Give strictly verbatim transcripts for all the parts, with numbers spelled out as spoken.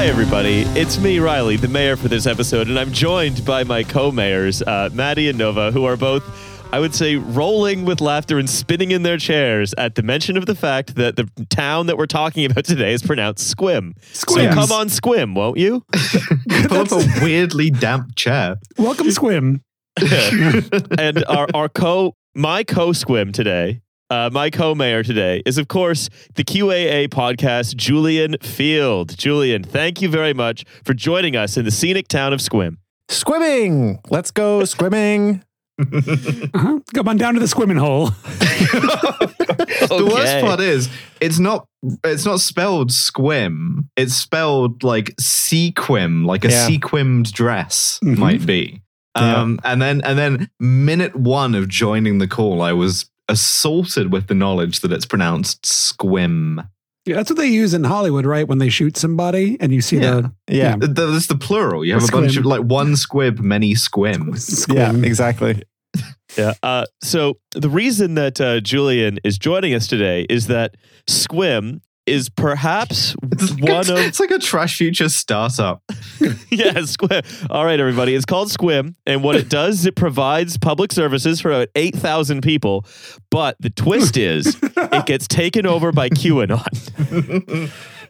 Hi, everybody. It's me, Riley, the mayor for this episode, and I'm joined by my co-mayors, uh, Maddie and Nova, who are both, I would say, rolling with laughter and spinning in their chairs at the mention of the fact that the town that we're talking about today is pronounced Squim. Squims. So come on, Squim, won't you? Pull up a weirdly damp chair. Welcome, Squim. And our, our co, my co-Squim today, Uh, my co-mayor today is, of course, the Q A A podcast, Julian Field. Julian, thank you very much for joining us in the scenic town of Squim. Squimming! Let's go squimming. Uh-huh. Come on down to the squimming hole. The worst part is it's not it's not spelled squim. It's spelled like sequim, like a Yeah. sequimmed dress Mhm. might be. Um, and then and then minute one of joining the call, I was assaulted with the knowledge that it's pronounced squim. Yeah, that's what they use in Hollywood, right? When they shoot somebody and you see Yeah. the Yeah. Th- That's the plural. You have A a bunch squim. of like one squib, many squim. Yeah, squim. exactly. Yeah. Uh, so the reason that uh, Julian is joining us today is that Squim is perhaps It's, one of... it's like a trash future startup. Yeah, Squim. All right, everybody. It's called Squim, and what it does is it provides public services for about eight thousand people, but the twist is it gets taken over by QAnon.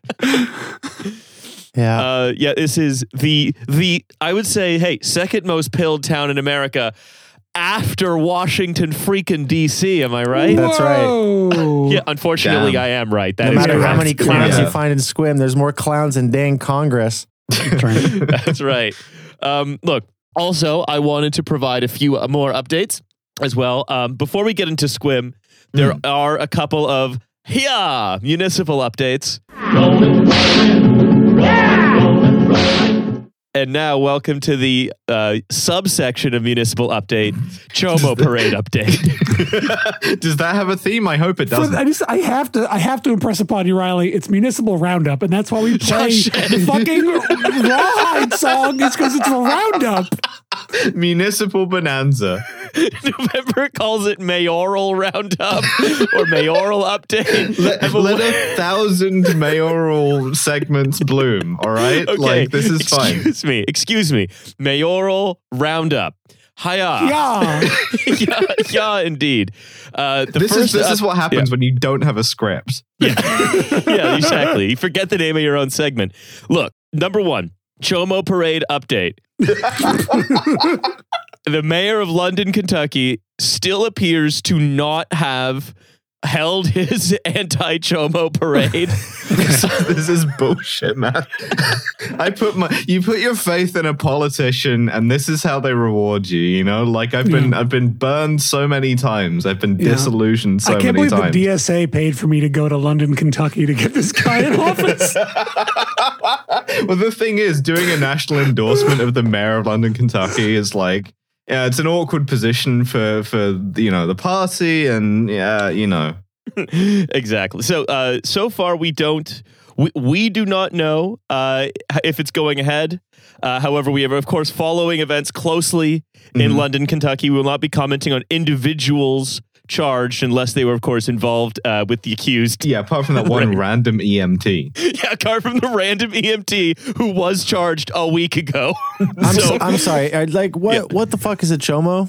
Yeah. Uh, yeah, this is the, the I would say, hey, second most pilled town in America after Washington freaking D C, am I right? That's right. Whoa. Yeah, unfortunately, Damn. I am right. That no is matter how correct. many clowns Yeah. you find in Squim, there's more clowns in dang Congress. That's right. That's right. Um, look, also, I wanted to provide a few uh, more updates as well. Um, before we get into Squim, there Mm. are a couple of yeah municipal updates. And now, welcome to the uh, subsection of municipal update, Chomo Parade update. Does that have a theme? I hope it So doesn't. I just I have to I have to impress upon you, Riley. It's Municipal Roundup, and that's why we play shit. the fucking Rawhide song. It's because it's the Roundup. Municipal Bonanza. November calls it mayoral roundup or mayoral update. Let, I'm a- let a thousand mayoral segments bloom, all right? Okay, Like, this is fine. Excuse me, excuse me. Mayoral roundup. Hiya. Yeah. yeah, yeah, indeed. Uh, the This first is this up- is what happens when you don't have a script. Yeah, yeah, exactly. You forget the name of your own segment. Look, number one, Chomo Parade update. The mayor of London, Kentucky, still appears to not have held his anti-Chomo parade. This is bullshit, man. I put my you put your faith in a politician, and this is how they reward you. You know, like I've been Yeah. I've been burned so many times. I've been Yeah. disillusioned so I can't many believe times. the D S A paid for me to go to London, Kentucky to get this guy in office. Well, the thing is, doing a national endorsement of the mayor of London, Kentucky is like, yeah, it's an awkward position for for you know the party, and yeah, you know. Exactly. So, uh, so far we don't, we, we do not know uh, if it's going ahead. Uh, however, we are of course following events closely in Mhm. London, Kentucky. We will not be commenting on individuals charged unless they were, of course, involved uh, with the accused. Yeah, apart from that one Right. random E M T. Yeah, apart from the random E M T who was charged a week ago. I'm, So- so, I'm sorry. I- Like, what Yeah. What the fuck is a chomo?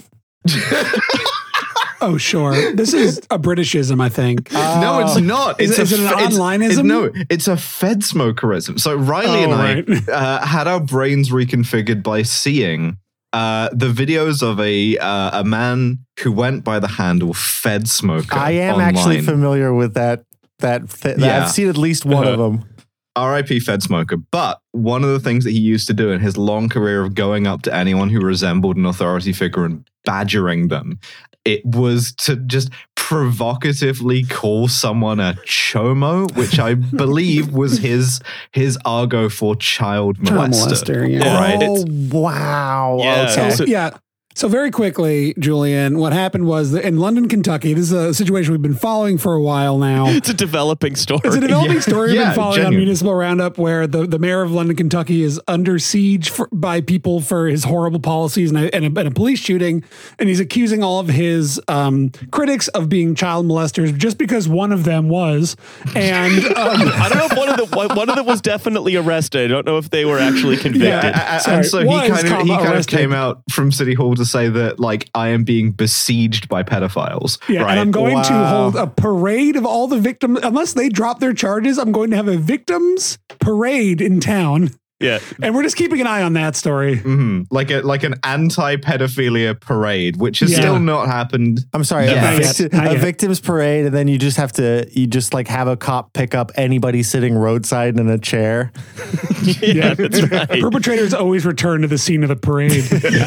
Oh, sure. This is a Britishism, I think. No, it's not. Is It's it- is a it an fe- it's- onlineism? it- no, it's a Fed smokerism. So Riley Oh, and I right. uh, had our brains reconfigured by seeing uh, the videos of a uh, a man who went by the handle Fed Smoker. I am online. actually familiar with that. That, that Yeah. I've seen at least one of them. R I P Fed Smoker. But one of the things that he used to do in his long career of going up to anyone who resembled an authority figure and badgering them, it was to just provocatively call someone a chomo, which I believe was his his argot for child molester. Child molester, yeah. Yeah, right. Oh, It's- wow. Yeah. Okay. So, yeah. So very quickly, Julian, what happened was that in London, Kentucky, this is a situation we've been following for a while now. It's a developing story. It's a developing Yeah. story we've Yeah, been following genuine. on Municipal Roundup, where the, the mayor of London, Kentucky is under siege for, by people for his horrible policies and a, and, a, and a police shooting. And he's accusing all of his um, critics of being child molesters just because one of them was. And um, I don't know if one of them one one of them was definitely arrested. I don't know if they were actually convicted. Yeah, Sorry, and so he was, kind of he comma, kind of arrested. came out from City Hall to say that like I am being besieged by pedophiles. Yeah, right? and I'm going to Wow. hold a parade of all the victims. Unless they drop their charges, I'm going to have a victims parade in town. Yeah. And we're just keeping an eye on that story. Mhm. Like a like an anti-pedophilia parade, which has Yeah. still not happened. I'm sorry, Yeah. a, Not victi- yet, not a yet. victim's parade, and then you just have to, you just like have a cop pick up anybody sitting roadside in a chair. Yeah, that's right. Perpetrators always return to the scene of the parade.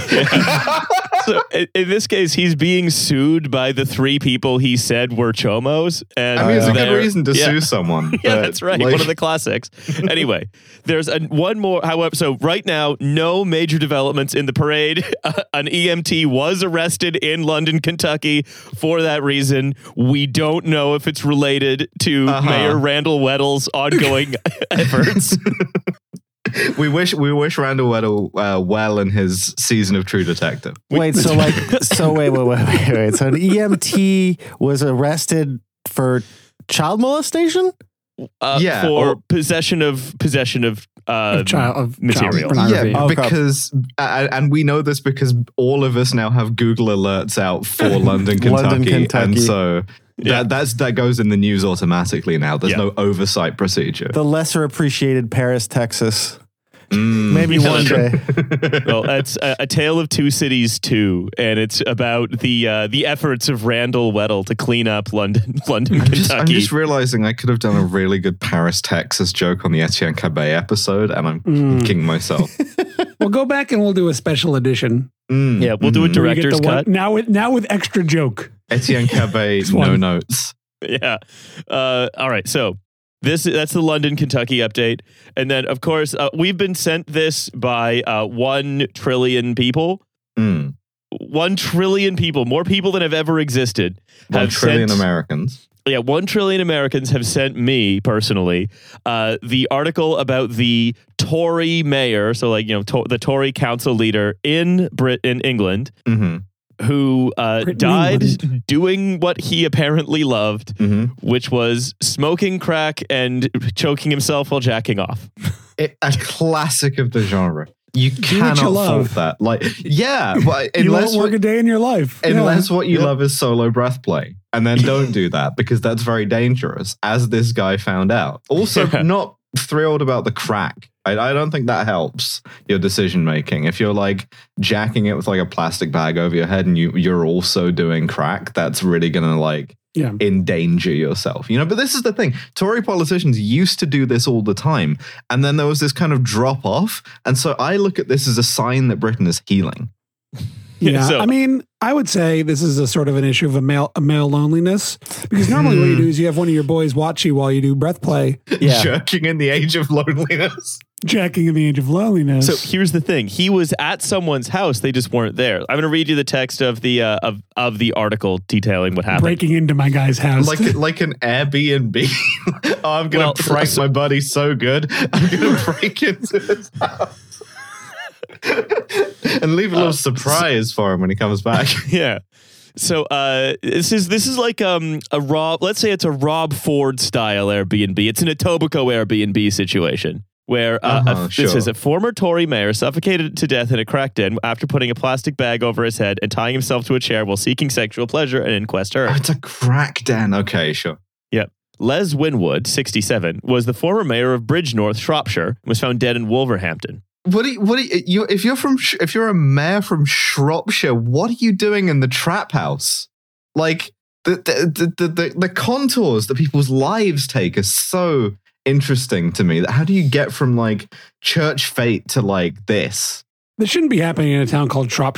So in, in this case, he's being sued by the three people he said were chomos. And I mean, it's a good they're- reason to yeah. sue someone. Yeah, but, that's right. like- One of the classics. Anyway, there's a, one more. However, so right now, no major developments in the parade. Uh, an E M T was arrested in London, Kentucky for that reason. We don't know if it's related to Uh-huh. Mayor Randall Weddle's ongoing efforts. we wish we wish Randall Weddle uh, well in his season of True Detective. Wait, so like, so wait, wait, wait, wait, wait. So an E M T was arrested for child molestation? Uh, Yeah, for or- possession of possession of, uh, Of child- of material. child pornography. Yeah, Oh, crap. because uh, and we know this because all of us now have Google alerts out for London, Kentucky, London, Kentucky. and so Yeah. that that's that goes in the news automatically now. There's Yeah. no oversight procedure. The lesser appreciated Paris, Texas. Mm. Maybe Yeah, one that's day. Well, it's a, a Tale of Two Cities two, and it's about the uh, the efforts of Randall Weddle to clean up London, London, I'm just, I'm Kentucky. just realizing I could have done a really good Paris, Texas joke on the Etienne Cabet episode, and I'm Mm. kicking myself. We'll go back and we'll do a special edition. Mm, Yeah, we'll do a mm. Where you get director's the one- cut. now with now with extra joke. Etienne Cabet, This no one. notes. Yeah. Uh, all right. So this that's the London, Kentucky update, and then of course uh, we've been sent this by uh, one trillion people. Mm. One trillion people, more people than have ever existed, One have trillion sent, Americans. Yeah, one trillion Americans have sent me personally uh, the article about the Tory mayor, so like you know to- the Tory council leader in Brit in England, hmm who uh, Britain, died England. doing what he apparently loved, hmm which was smoking crack and choking himself while jacking off. It, a classic of the genre. You what cannot you fault love. that. Like, yeah, but You unless won't work what, a day in your life. Yeah. unless what you Yeah. love is solo breath play, and then don't do that because that's very dangerous, as this guy found out. Also, Yeah. not thrilled about the crack. I, I don't think that helps your decision making. If you're like jacking it with like a plastic bag over your head, and you you're also doing crack, that's really gonna like Yeah. endanger yourself, you know. But this is the thing: Tory politicians used to do this all the time, and then there was this kind of drop off. And so I look at this as a sign that Britain is healing. Yeah, So- I mean, I would say this is a sort of an issue of a male, a male loneliness because normally what you do is you have one of your boys watch you while you do breath play, Yeah. Jerking in the age of loneliness. jacking in the age of loneliness. So here's the thing: he was at someone's house; they just weren't there. I'm going to read you the text of the uh, of of the article detailing what happened. breaking into my guy's house. Like like an Airbnb. Oh, I'm gonna Well, prank so- my buddy so good. I'm gonna break into his house and leave a little Uh, surprise for him when he comes back. Yeah. So uh, this is this is like um a Rob. Let's say it's a Rob Ford style Airbnb. It's an Etobicoke Airbnb situation where uh, Uh-huh, a, this sure. is a former Tory mayor suffocated to death in a crack den after putting a plastic bag over his head and tying himself to a chair while seeking sexual pleasure. An inquest Oh, heard. it's a crack den. Okay, sure. Les Winwood, sixty-seven, was the former mayor of Bridgenorth, Shropshire, and was found dead in Wolverhampton. What do you, what do you, you if you're from Sh- if you're a mayor from Shropshire, what are you doing in the trap house? Like the the the the, the contours that people's lives take are so interesting to me. That how do you get from like church fate to like this? this shouldn't be happening in a town called Shropshire.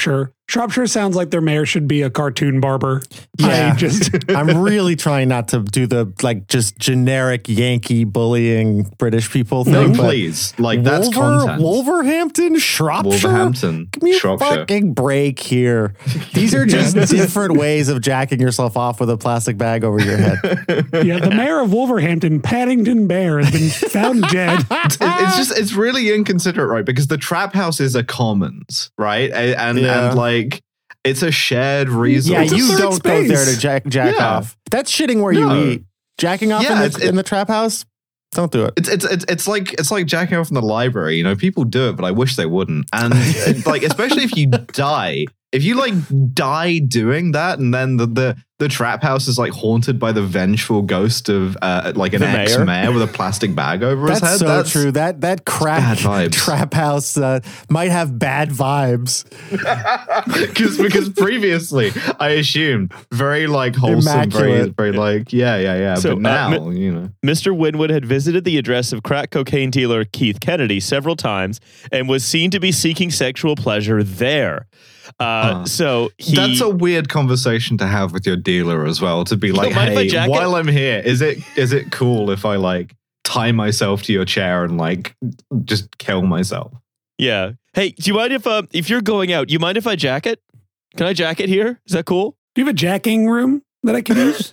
Shropshire sounds like their mayor should be a cartoon barber. Yeah. I just I'm really trying not to do the like just generic Yankee bullying British people thing. No, but please. Like, that's Wolver- content. Wolverhampton, Shropshire. Wolverhampton, Give me a Shropshire. fucking break here. These are just different ways of jacking yourself off with a plastic bag over your head. yeah, the mayor of Wolverhampton, Paddington Bear, has been found dead. It- it's just it's really inconsiderate, right? Because the trap house is a commons, right? A- And Yeah. and like it's a shared resource. Yeah, It's a you third don't go there space. to jack jack Yeah. off. That's shitting where No. you eat. Jacking off Yeah, in, it's- the, in the trap house? Don't do it. It's, it's it's it's like it's like jacking off in the library. You know, people do it, but I wish they wouldn't. And uh, like, especially if you die, if you like die doing that, and then the the, the trap house is like haunted by the vengeful ghost of uh, like an The mayor? ex mayor with a plastic bag over his That's head. so that's true. That that crack bad vibes. trap house uh, might have bad vibes. because because previously I assumed very like wholesome, very Immaculate. very like yeah yeah yeah. So, but now uh, you know. Mister Winwood had visited the address of crack cocaine dealer Keith Kennedy several times and was seen to be seeking sexual pleasure there. Uh, Uh, so he, That's a weird conversation to have with your dealer as well. To be like, mind if I hey, jack it?" while I'm here, is it is it cool if I like tie myself to your chair and like just kill myself? yeah. Hey, do you mind if uh, if you're going out? You mind if I jack it? Can I jack it here? Is that cool? Do you have a jacking room that I can use?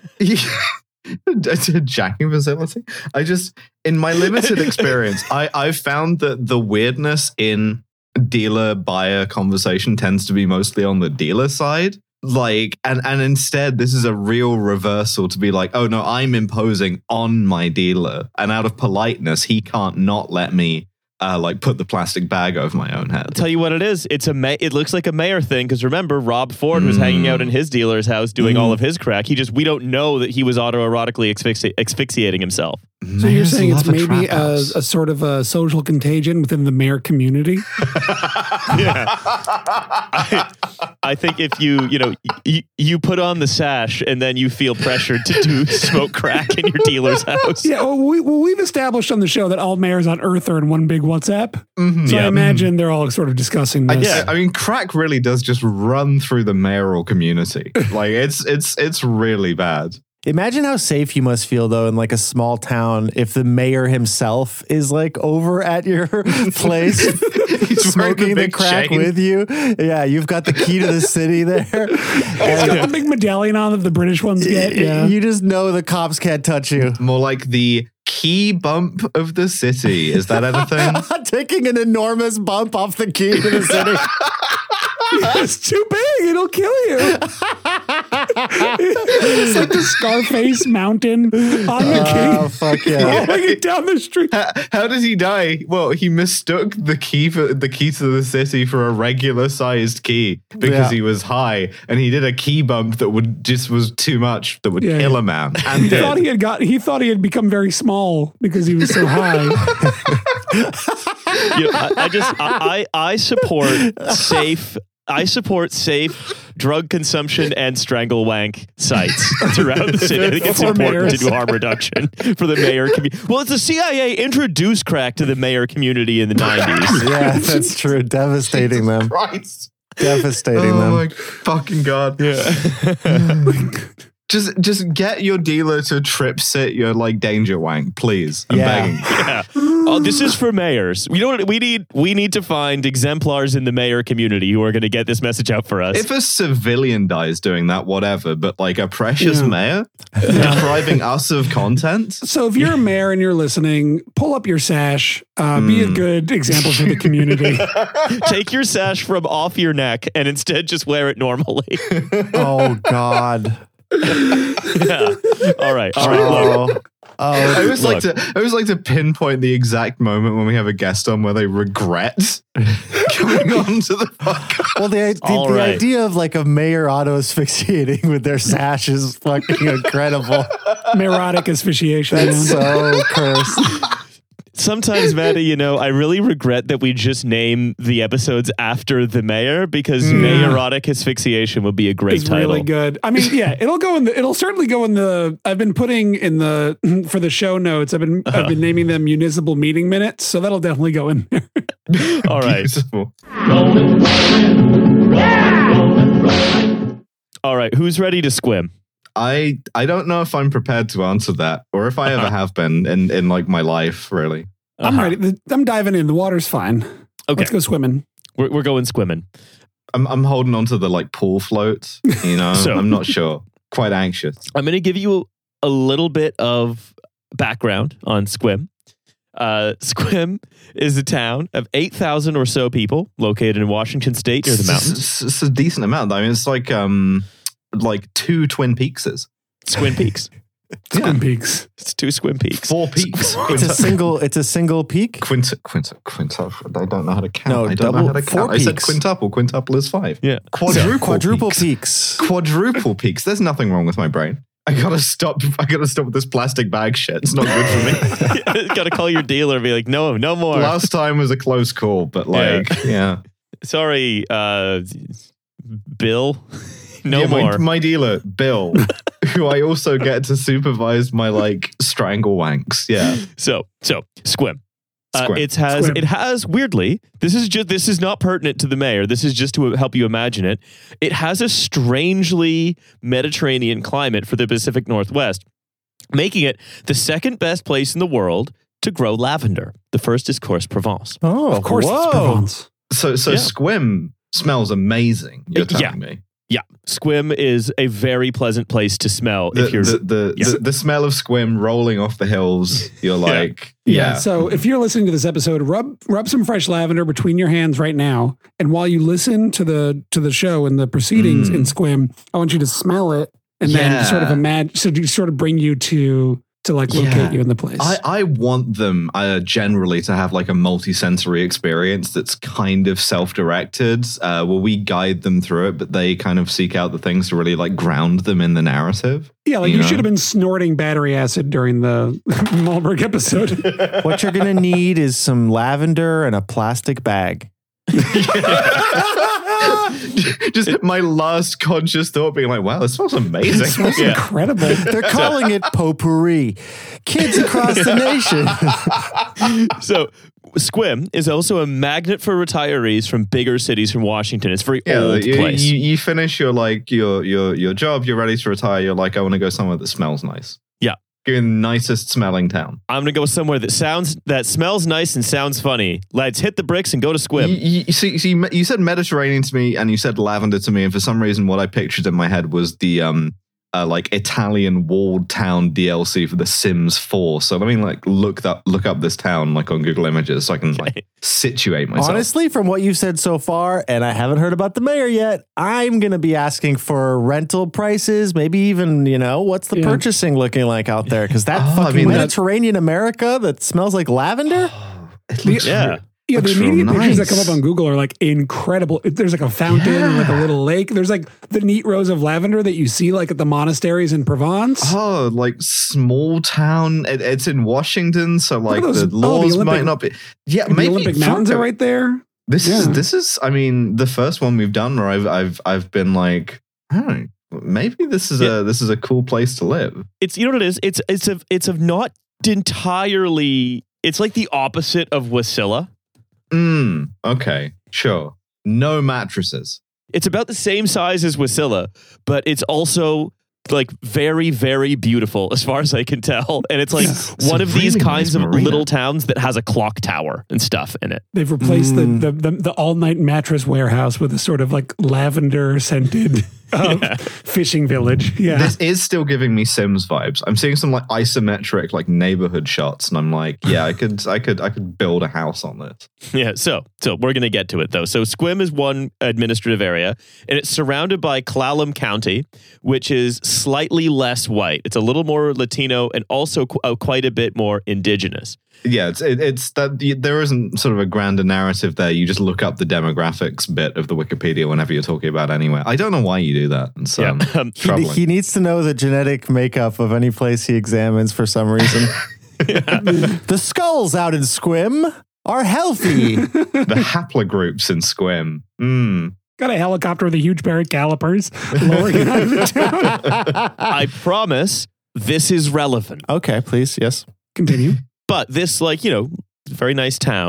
It's a jacking facility. I just, in my limited experience, I I've found that the weirdness in dealer buyer conversation tends to be mostly on the dealer side. Like, and and instead, this is a real reversal to be like, oh no, I'm imposing on my dealer, and out of politeness, he can't not let me. Uh, like put the plastic bag over my own head. I'll tell you what it is. It's a ma- it looks like a mayor thing because remember, Rob Ford was Mm. hanging out in his dealer's house doing Mm. all of his crack. He just we don't know that he was autoerotically asphyxi- asphyxiating himself. So you're Mayors saying it's love a maybe trap a, house. a sort of a social contagion within the mayor community? Yeah. I, I think if you, you know, you, you put on the sash and then you feel pressured to do smoke crack in your dealer's house. Yeah, well, we, well, we've established on the show that all mayors on Earth are in one big WhatsApp. Mhm. So I Yeah. imagine they're all sort of discussing I, this. yeah, I mean, crack really does just run through the mayoral community. Like it's it's it's really bad. Imagine how safe you must feel though in like a small town if the mayor himself is like over at your place He's wearing smoking the big crack chain. with you. Yeah, you've got the key to the city there. He's And got the big medallion on that the British ones get. Yeah. You just know the cops can't touch you. More like the key bump of the city. Is that anything? Taking an enormous bump off the key to the city. It's too big. It'll kill you. It's like the Scarface mountain on the Oh, key. fuck yeah. Rolling it down the street. How, how does he die? Well, he mistook the key for the key to the city for a regular sized key because Yeah. he was high, and he did a key bump that would just was too much that would Yeah, kill yeah. a man. And He did. thought he had got. He thought he had become very small because he was so high. You know, I, I just I, I I support safe. I support safe drug consumption and strangle wank sites throughout the city. I think it's For important mayors. to do harm reduction for the mayor community. Well, it's the C I A introduced crack to the mayor community in the nineties. Yeah, that's true. Devastating them. Christ. Devastating Oh them. my fucking god. Yeah. Just just get your dealer to trip sit your like danger wank, please. I'm Yeah. begging. Yeah. Oh, this is for mayors. We don't. We need. We need to find exemplars in the mayor community who are going to get this message out for us. If a civilian dies doing that, whatever, but like a precious Yeah. mayor depriving us of content. So if you're a mayor and you're listening, pull up your sash. Uh, Be a Mm. good example for the community. Take your sash from off your neck and instead just wear it normally. Oh, God. Yeah. All right. All right. Look. Oh, I oh, always like Look. to I always like to pinpoint the exact moment when we have a guest on where they regret coming on to the podcast. well, the, the, All the right. idea of like a mayor auto asphyxiating with their sash is fucking incredible. Merotic asphyxiation. That's man. so cursed. Sometimes, Maddie, you know, I really regret that we just name the episodes after the mayor because Mm. Mayotic asphyxiation would be a great It's title. really good. I mean, yeah, it'll go in the. It'll certainly go in the. I've been putting in the for the show notes. I've been I've been naming them municipal meeting minutes, so that'll definitely go in there. All right. Beautiful. Going, going, going, All right, who's ready to squim? I I don't know if I'm prepared to answer that, or if I ever have been in, in like my life, really. I'm Uh-huh. ready. I'm diving in. The water's fine. Okay, Let's go swimming. we're, we're going squimming. I'm I'm holding on to the like pool floats, you know. So- I'm not sure. Quite anxious. I'm going to give you a little bit of background on Squim. Uh, Squim is a town of eight thousand or so people located in Washington State near the mountains. It's, it's a decent amount. I mean, it's like um like two Twin Peakses. Squim Peaks. Twin Peaks. It's two Squim Peaks. Four peaks. It's a single. It's a single peak. Quint, quint, quintuple. I don't know how to count. No, I don't double- know how to four count. I said peaks. quintuple. Quintuple is five. Yeah. Quadruple, Quadruple peaks. peaks. Quadruple peaks. There's nothing wrong with my brain. I gotta stop. I gotta stop with this plastic bag shit. It's not good for me. Got to call your dealer and be like, no, no more. Last time was a close call, but like, yeah. Sorry, uh, Bill. No Yeah, my- more. My, dealer, Bill, who I also get to supervise my like strangle wanks. Yeah. So, so Squim. Uh, Squim. it has Squim. it has weirdly. This is just this is not pertinent to the mayor. This is just to help you imagine it. It has a strangely Mediterranean climate for the Pacific Northwest, making it the second best place in the world to grow lavender. The first is, of course, Provence. Oh, Of course, whoa. it's Provence. So, so Yeah. Squim smells amazing. You're Yeah. telling me. Yeah, Squim is a very pleasant place to smell The, if you're. the, the, yeah. the, the smell of Squim rolling off the hills. You're Yeah. like, Yeah. yeah. So if you're listening to this episode, rub rub some fresh lavender between your hands right now, and while you listen to the to the show and the proceedings Mm. in Squim, I want you to smell it and Yeah. then sort of imagine, so to sort of bring you to to like locate Yeah. you in the place. I, I want them uh, generally to have like a multi-sensory experience that's kind of self-directed, uh, where we guide them through it, but they kind of seek out the things to really like ground them in the narrative. yeah, like you you, know? should have been snorting battery acid during the Malberg episode. What you're gonna need is some lavender and a plastic bag. Just my last conscious thought being like, wow, this smells amazing. It smells Yeah. incredible. They're calling it potpourri. Kids across the nation. So, Squim is also a magnet for retirees from bigger cities from Washington. It's a very Yeah, old you, place. you, you finish your like your your your job, you're ready to retire. You're like, I want to go somewhere that smells nice. Yeah. Give me the nicest smelling town. I'm gonna go somewhere that sounds that smells nice and sounds funny. Let's hit the bricks and go to Squim. You, you, you see, see, you said Mediterranean to me, and you said lavender to me, and for some reason, what I pictured in my head was the um, uh, like Italian walled town D L C for The Sims four. So let me like look that look up this town like on Google Images, so I can like situate myself. Honestly, from what you've said so far, and I haven't heard about the mayor yet, I'm going to be asking for rental prices, maybe even, you know, what's the Yeah. purchasing looking like out there? Because that Oh, I fucking mean, that- Mediterranean America that smells like lavender. It looks Yeah. re- Yeah, the looks real immediate pictures that come nice. up on Google are like incredible. It- There's like a fountain and like a little lake. There's like the neat rows of lavender that you see like at the monasteries in Provence. Oh, like small town. It, it's in Washington, so like those- the oh, the laws Olympic- might not be. Yeah, And maybe the Olympic fuck Mountains it. are right there. This Yeah. is this is. I mean, the first one we've done where I've I've I've been like, I don't know, maybe this is Yeah. a this is a cool place to live. It's you know what it is. It's it's a it's a not entirely. It's like the opposite of Wasilla. Mm, okay, sure. No mattresses. It's about the same size as Wasilla, but it's also like very, very beautiful as far as I can tell. And it's like Yes. It's one a of these really kinds nice of marina. little towns that has a clock tower and stuff in it. They've replaced Mm. the, the the the all night mattress warehouse with a sort of like lavender scented uh, Yeah. fishing village. Yeah. This is still giving me Sims vibes. I'm seeing some like isometric like neighborhood shots, and I'm like, yeah, I could I could I could build a house on this. Yeah, so so we're gonna get to it though. So Squim is one administrative area, and it's surrounded by Clallam County, which is slightly less white. It's a little more Latino and also qu- uh, quite a bit more indigenous. Yeah, it's it, it's that y- there isn't sort of a grander narrative there. You just look up the demographics bit of the Wikipedia whenever you're talking about anywhere. I don't know why you do that. It's um, Yeah. Um, He, troubling. he needs to know the genetic makeup of any place he examines for some reason. The skulls out in Squim are healthy. the haplogroups in Squim. Mm. Got a helicopter with a huge pair of calipers lowering it out of the town. I promise this is relevant. Okay, please. Yes. Continue. But this, like, you know, very nice town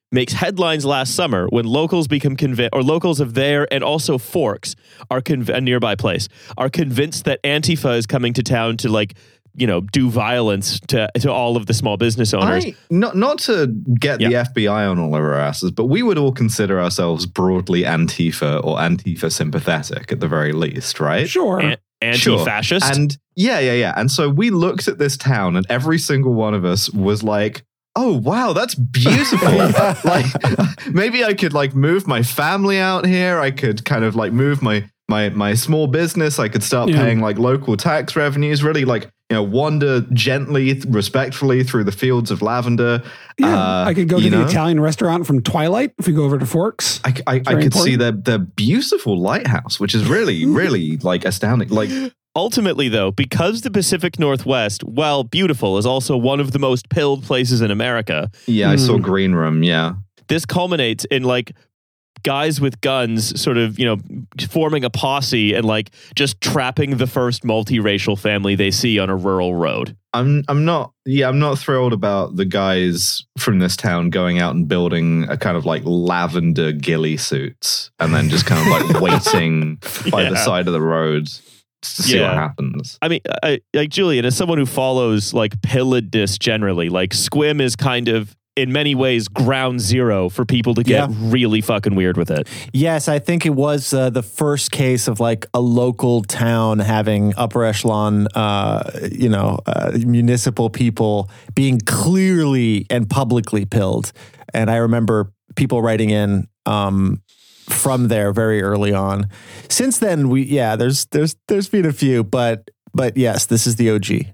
makes headlines last summer when locals become convinced, or locals of there and also Forks are conv- a nearby place, are convinced that Antifa is coming to town to like, you know, do violence to to all of the small business owners. I, not not to get Yeah. the F B I on all of our asses, but we would all consider ourselves broadly Antifa or Antifa sympathetic at the very least, right? Sure. An- Sure. anti-fascist. And yeah, yeah, yeah. And so we looked at this town, and every single one of us was like, "Oh wow, that's beautiful!" Like maybe I could like move my family out here. I could kind of like move my my my small business. I could start Yeah. paying like local tax revenues. Really like you know wander gently, respectfully through the fields of lavender. Yeah, Uh, I could go to you the know? Italian restaurant from Twilight if we go over to Forks. I, I, I very could see important. the the beautiful lighthouse, which is really really like astounding. Like Ultimately, though, because the Pacific Northwest, while beautiful, is also one of the most pilled places in America, yeah, I saw Mm. Green Room. Yeah. this culminates in like guys with guns sort of, you know, forming a posse and like just trapping the first multiracial family they see on a rural road. I'm I'm not yeah I'm not thrilled about the guys from this town going out and building a kind of like lavender ghillie suits and then just kind of like waiting by the Yeah. side of the road to see Yeah. what happens. I mean, I, like Julian, as someone who follows like pilledness generally, like Squim is kind of in many ways ground zero for people to get Yeah. really fucking weird with it. Yes, I think it was uh, the first case of like a local town having upper echelon, uh, you know, uh, municipal people being clearly and publicly pilled. And I remember people writing in um, from there very early on. Since then, we yeah, there's there's there's been a few, but but yes, this is the O G.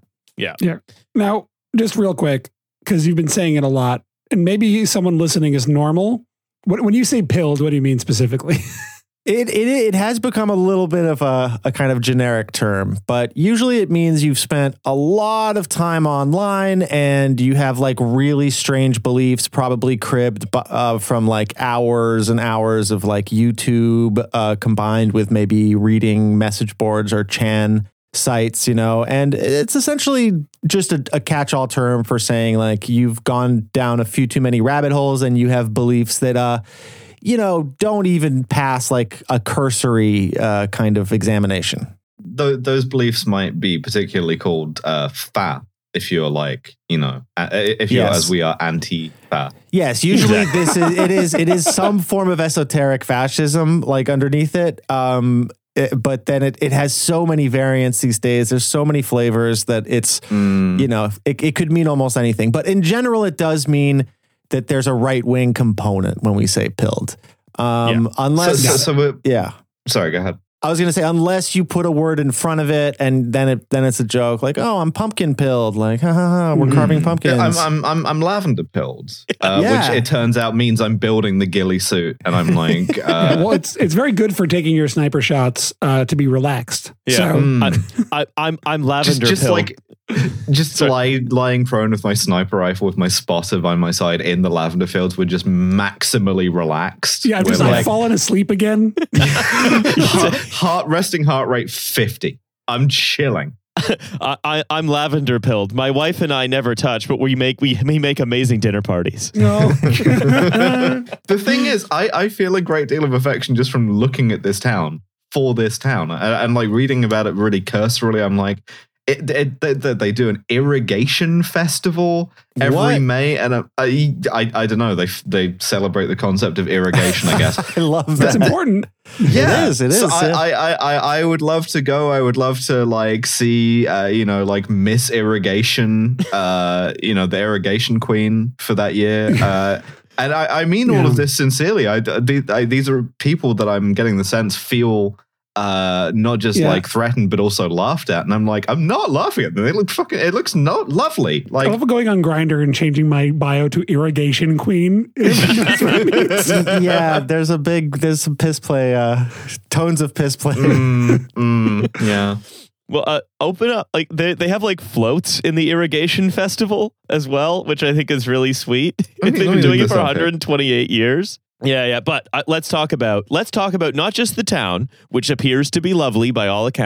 Now, just real quick, because you've been saying it a lot, and maybe someone listening is normal. What, when you say pilled, what do you mean specifically? It, it it has become a little bit of a, a kind of generic term, but usually it means you've spent a lot of time online and you have like really strange beliefs, probably cribbed bu- uh, from like hours and hours of like YouTube uh, combined with maybe reading message boards or Chan sites, you know, and it's essentially just a, a catch-all term for saying like you've gone down a few too many rabbit holes and you have beliefs that uh you know, don't even pass like a cursory uh, kind of examination. Th- those beliefs might be particularly called uh, fat if you're like you know a- if you're Yes. as we are anti-fat. Yes, usually this is it is it is some form of esoteric fascism like underneath it. Um, it- but then it, it has so many variants these days. There's so many flavors that it's Mm. you know it, it could mean almost anything. But in general, it does mean that there's a right wing component when we say pilled. Um, So, unless so, so we're, yeah. sorry, go ahead. I was gonna say unless you put a word in front of it and then it then it's a joke like oh I'm pumpkin pilled like ha ha ha we're carving pumpkins. Yeah, I'm, I'm I'm I'm lavender pilled, uh, Yeah. which it turns out means I'm building the ghillie suit, and I'm like, Yeah, uh, well, it's it's very good for taking your sniper shots uh, to be relaxed. Yeah. So, mm. I, I, I'm I'm just lavender just pilled. like just lie, lying prone with my sniper rifle with my spotter by my side in the lavender fields. We're just maximally relaxed. yeah, I've We're just like fallen asleep again. heart, heart resting heart rate fifty. I'm chilling. I, I, I'm lavender pilled. My wife and I never touch, but we make we, we make amazing dinner parties. No. The thing is, I, I feel a great deal of affection just from looking at this town for this town and, and like reading about it really cursorily. I'm like, it, it, they, they they do an irrigation festival every What? May, and uh, I, I I don't know. They they celebrate the concept of irrigation, I guess. I love That's that. important. Yeah, It is, it So is, I, yeah. I, I, I, I would love to go. I would love to like see, uh, you know, like Miss Irrigation, uh, you know, the irrigation queen for that year. Uh, and I, I mean all Yeah. of this sincerely. I, the- I, these are people that I'm getting the sense feel uh, not just Yeah. like threatened, but also laughed at. And I'm like, I'm not laughing at them. They look fucking. It looks not lovely. I Like, love going on Grindr and changing my bio to irrigation queen. That's what it means. Yeah, there's a big there's some piss play uh tones of piss play. mm, mm, yeah. Well, uh, open up like they they have like floats in the irrigation festival as well, which I think is really sweet. Let me- They've let been me doing look it for this up here. one hundred twenty-eight years. Yeah, yeah. But uh, let's talk about let's talk about not just the town, which appears to be lovely by all accounts.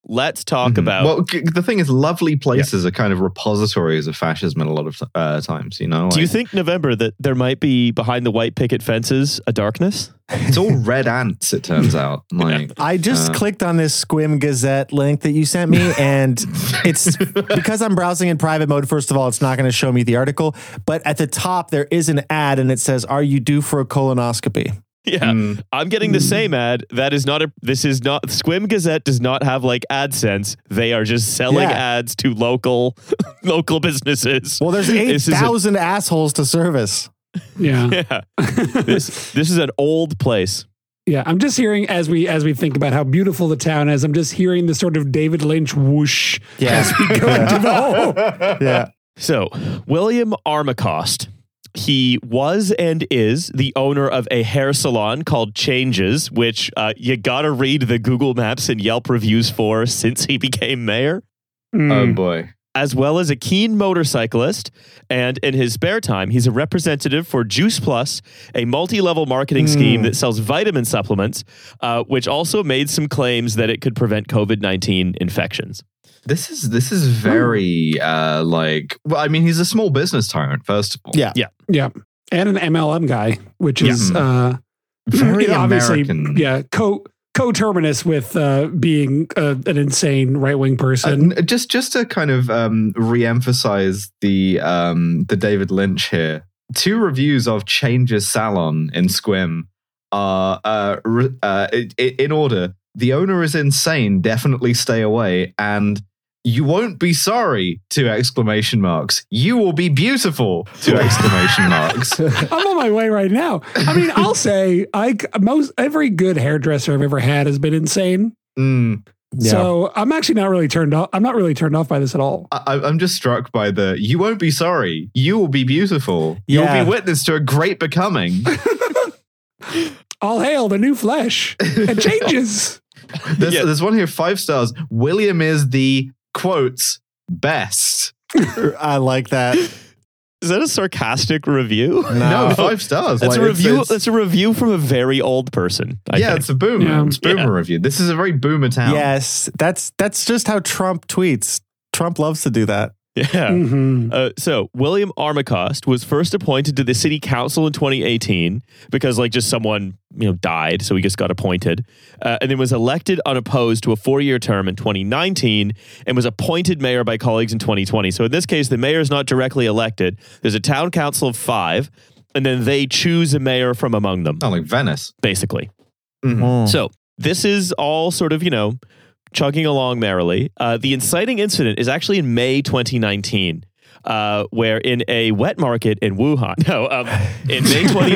let's talk Mhm. about. Well, g- the thing is, lovely places are kind of repositories of fascism in a lot of uh, times. You know, do you Like, think, November, that there might be behind the white picket fences a darkness? it's all red ants? It turns out. Like, I just Uh, clicked on this Squim Gazette link that you sent me, and it's because I'm browsing in private mode. First of all, it's not going to show me the article, but at the top there is an ad, and it says, "Are you due for a colonoscopy?" Yeah, Mm. I'm getting the same ad. That is not a. This is not. Squim Gazette does not have like AdSense. They are just selling Yeah. ads to local, local businesses. Well, there's eight This is a- thousand assholes to service. Yeah. Yeah, this this is an old place. Yeah, I'm just hearing as we as we think about how beautiful the town is. I'm just hearing the sort of David Lynch whoosh Yeah. as we go into the whole. Yeah. So, William Armacost, he was and is the owner of a hair salon called Changes, which uh, you gotta read the Google Maps and Yelp reviews for since he became mayor, oh Mm. boy. as well as a keen motorcyclist. And in his spare time, he's a representative for Juice Plus, a multi-level marketing scheme that sells vitamin supplements, uh, which also made some claims that it could prevent COVID nineteen infections. This is this is very uh like. Well, I mean, he's a small business tyrant. First of all, Yeah. Yeah, and an M L M guy, which is uh, very you know, obviously, American. yeah, co co-terminus with uh, being uh, an insane right wing person. Uh, just just to kind of um, re-emphasize the um, the David Lynch here. Two reviews of Changes Salon in Squim are uh, re- uh, i- i- in order. The owner is insane. Definitely stay away. And you won't be sorry. Two exclamation marks. You will be beautiful. Two exclamation marks. I'm on my way right now. I mean, I'll say I most every good hairdresser I've ever had has been insane. Mm. Yeah. So I'm actually not really turned off. I'm not really turned off by this at all. I, I'm just struck by the. You won't be sorry. You will be beautiful. Yeah. You'll be witness to a great becoming. All hail the new flesh. It changes. There's, Yeah. there's one here, five stars. William is the quotes best. I like that. Is that a sarcastic review? No, five stars. That's Like, a it's- review. it's- That's a review from a very old person. I yeah, think. it's a boomer. Yeah. It's a boomer Yeah. review. This is a very boomer town. Yes, that's that's just how Trump tweets. Trump loves to do that. yeah. Mhm. Uh, so William Armacost was first appointed to the city council in twenty eighteen because like just someone you know died, so he just got appointed, uh, and then was elected unopposed to a four-year term in twenty nineteen, and was appointed mayor by colleagues in twenty twenty. So in this case, the mayor is not directly elected. There's a town council of five, and then they choose a mayor from among them, Sound like Venice. basically. Mhm. Mm. So this is all sort of, you know, chugging along merrily. Uh, the inciting incident is actually in May twenty nineteen, uh, where in a wet market in Wuhan, no, um, in May twenty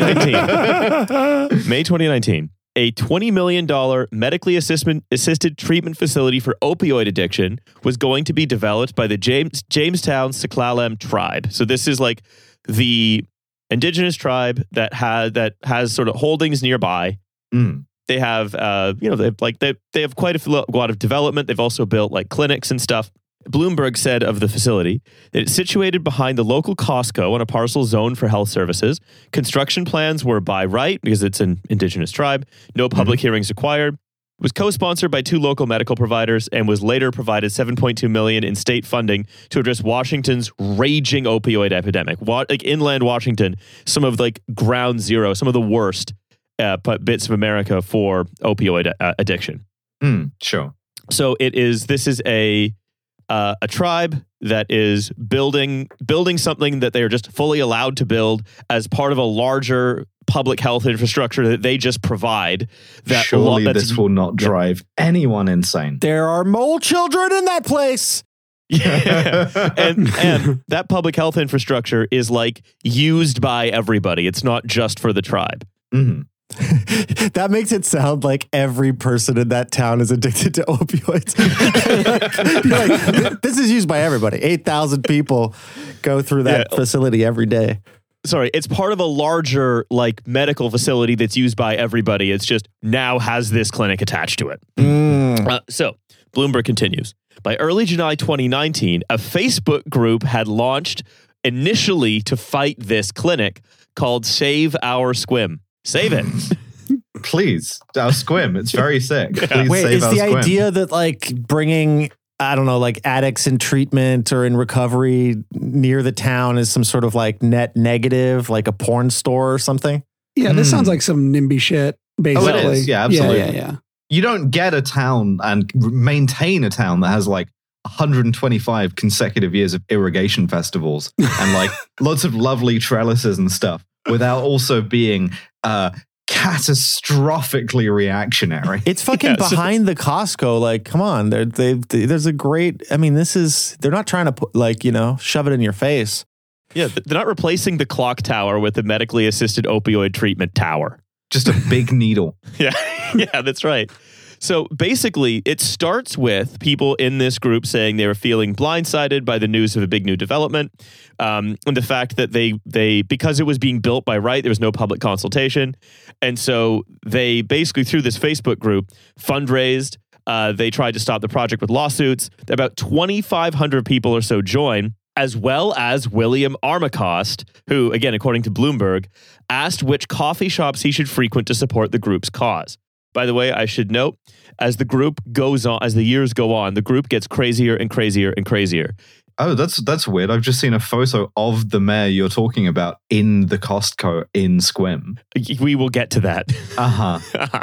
nineteen, May twenty nineteen, a twenty million dollars medically assistant, assisted treatment facility for opioid addiction was going to be developed by the James Jamestown S'Klallam tribe. So this is like the indigenous tribe that has that has sort of holdings nearby. Mm. They have, uh, you know, they like they they have quite a lot of development. They've also built like clinics and stuff. Bloomberg said of the facility that it's situated behind the local Costco on a parcel zoned for health services. Construction plans were by right because it's an indigenous tribe. No public hearings required. It was co-sponsored by two local medical providers and was later provided seven point two million dollars in state funding to address Washington's raging opioid epidemic. Wa- like inland Washington, some of like ground zero, some of the worst uh, bits of America for opioid uh, addiction. Mm, sure. So it is. This is a uh, a tribe that is building building something that they are just fully allowed to build as part of a larger public health infrastructure that they just provide. That Surely lo- that's- this will not drive anyone insane. There are mole children in that place. Yeah. and and that public health infrastructure is like used by everybody. It's not just for the tribe. Mhm. That makes it sound like every person in that town is addicted to opioids. You're like, this is used by everybody. eight thousand people go through that Yeah. facility every day. Sorry, it's part of a larger like medical facility that's used by everybody. It's just now has this clinic attached to it. Mm. Uh, so Bloomberg continues. By early July twenty nineteen, a Facebook group had launched initially to fight this clinic called Save Our Squim. Save it. please, our Squim. It's very sick. Please Wait, save is our the Squim. idea that like bringing, I don't know, like addicts in treatment or in recovery near the town is some sort of like net negative, like a porn store or something? Yeah, this Hmm. sounds like some NIMBY shit, basically. Oh, it is. Yeah, absolutely. Yeah, yeah, yeah. You don't get a town and maintain a town that has like one hundred twenty-five consecutive years of irrigation festivals and like lots of lovely trellises and stuff without also being uh, catastrophically reactionary. It's fucking Yeah, so- behind the Costco. Like, come on, they're, they, they, there's a great. I mean, this is. They're not trying to put like you know shove it in your face. Yeah, they're not replacing the clock tower with the medically assisted opioid treatment tower. Just a big needle. Yeah, yeah, that's right. So basically, it starts with people in this group saying they were feeling blindsided by the news of a big new development, um, and the fact that they they because it was being built by Wright, there was no public consultation, and so they basically through this Facebook group fundraised. Uh, they tried to stop the project with lawsuits. About twenty-five hundred people or so join, as well as William Armacost, who, again, according to Bloomberg, asked which coffee shops he should frequent to support the group's cause. By the way, I should note, as the group goes on, as the years go on, the group gets crazier and crazier and crazier. Oh, that's that's weird. I've just seen a photo of the mayor you're talking about in the Costco in Squim. We will get to that. Uh huh.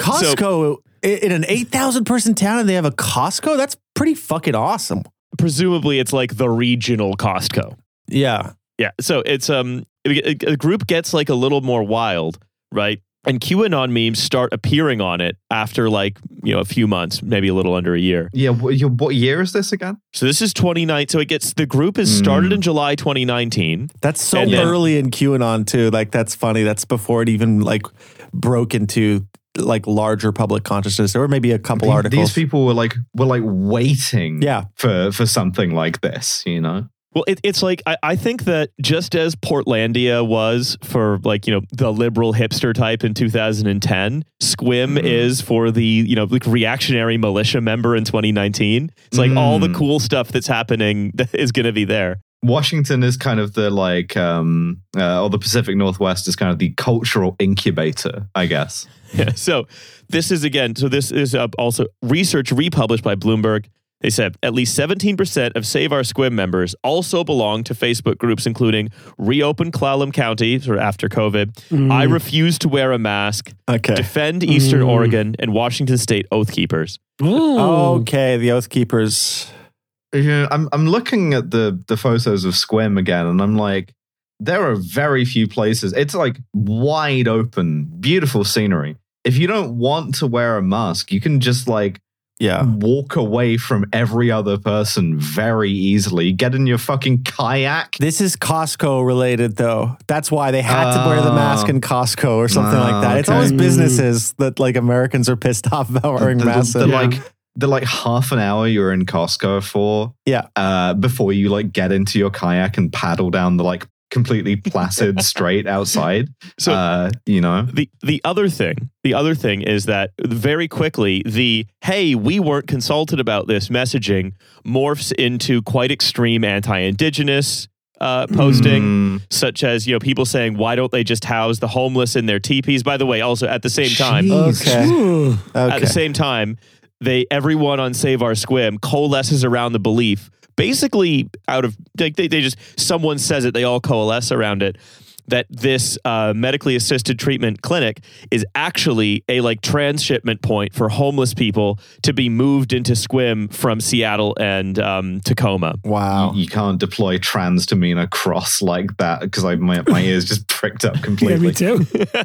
Costco i- in an eight thousand person town, and they have a Costco. That's pretty fucking awesome. Presumably, it's like the regional Costco. Yeah. Yeah. So it's um a, a group gets like a little more wild, right? And QAnon memes start appearing on it after like, you know, a few months, maybe a little under a year. Yeah. What, you- what year is this again? So this is twenty nineteen. So it gets the group is started Mm. in July twenty nineteen. That's so And then- early in QAnon too. Like that's funny. That's before it even like broke into like larger public consciousness. There were maybe a couple The- articles. These people were like were like waiting Yeah. for for something like this, you know? Well, it, it's like I, I think that just as Portlandia was for like, you know, the liberal hipster type in two thousand ten, Squim Mhm. is for the, you know, like reactionary militia member in twenty nineteen. It's like all the Mm. cool stuff that's happening is going to be there. Washington is kind of the like, um, uh, or the Pacific Northwest is kind of the cultural incubator, I guess. Yeah. So this is again, so this is uh, also research republished by Bloomberg. They said at least seventeen percent of Save Our Squim members also belong to Facebook groups, including Reopen Clallam County, sort of after COVID, Mm. I Refuse to Wear a Mask, Okay. Defend Eastern Mm. Oregon, and Washington State Oath Keepers. Ooh. Okay. The Oath Keepers. Yeah, I'm I'm looking at the the photos of Squim again, and I'm like, there are very few places. It's like wide open, beautiful scenery. If you don't want to wear a mask, you can just like Yeah. walk away from every other person very easily. Get in your fucking kayak. This is Costco related, though. That's why they had to wear the mask in Costco or something like that. It's okay. always businesses that like Americans are pissed off about wearing the, masks. the, in. like the like half an hour you're in Costco for, Yeah. uh, before you like get into your kayak and paddle down the like completely placid straight outside. So uh, you know, the the other thing, the other thing is that very quickly the hey, we weren't consulted about this messaging morphs into quite extreme anti-indigenous uh, posting. Mm, Such as, you know, people saying, why don't they just house the homeless in their teepees? By the way, also at the same time, Jeez. Okay. Ooh. at Okay. the same time, they everyone on Save Our Squim coalesces around the belief, basically out of like they, they just someone says it, they all coalesce around it, that this uh, medically assisted treatment clinic is actually a like transshipment point for homeless people to be moved into Squim from Seattle and um, Tacoma. Wow. you, you can't deploy trans to mean a cross like that because I my, my ears just pricked up Yeah, completely. me too.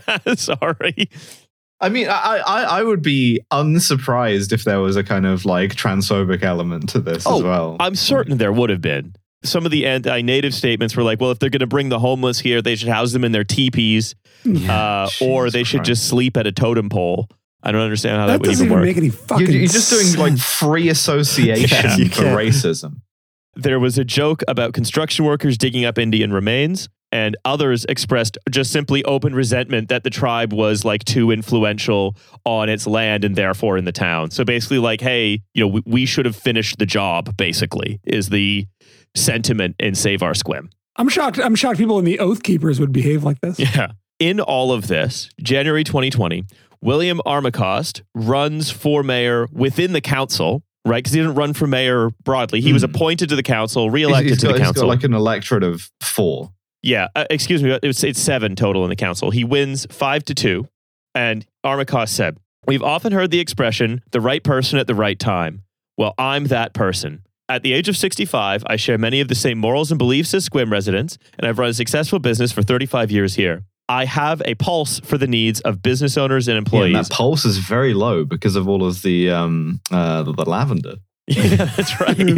Sorry. I mean, I, I I would be unsurprised if there was a kind of like transphobic element to this Oh, as well. I'm certain there would have been. Some of the anti-native statements were like, well, if they're going to bring the homeless here, they should house them in their teepees, uh, or Jesus they should Christ. just sleep at a totem pole. I don't understand how that, That would doesn't even even work. make any fucking You're, you're just doing like sense. free association Yeah, you for can't. racism. There was a joke about construction workers digging up Indian remains, and others expressed just simply open resentment that the tribe was like too influential on its land and therefore in the town. So basically like, hey, you know, we, we should have finished the job, basically, is the sentiment in Save Our Squim. I'm shocked. I'm shocked people in the Oath Keepers would behave like this. Yeah. In all of this, January twenty twenty, William Armacost runs for mayor within the council, right? Because he didn't run for mayor broadly. He mm. was appointed to the council, reelected he's to got, the council. He's got like an electorate of four. Yeah, uh, excuse me, it's, it's seven total in the council. He wins five to two, and Armacost said, "We've often heard the expression, the right person at the right time. Well, I'm that person. At the age of sixty-five, I share many of the same morals and beliefs as Sequim residents, and I've run a successful business for thirty-five years here. I have a pulse for the needs of business owners and employees." Yeah, and that pulse is very low because of all of the um uh, the, the lavender. Yeah, that's right.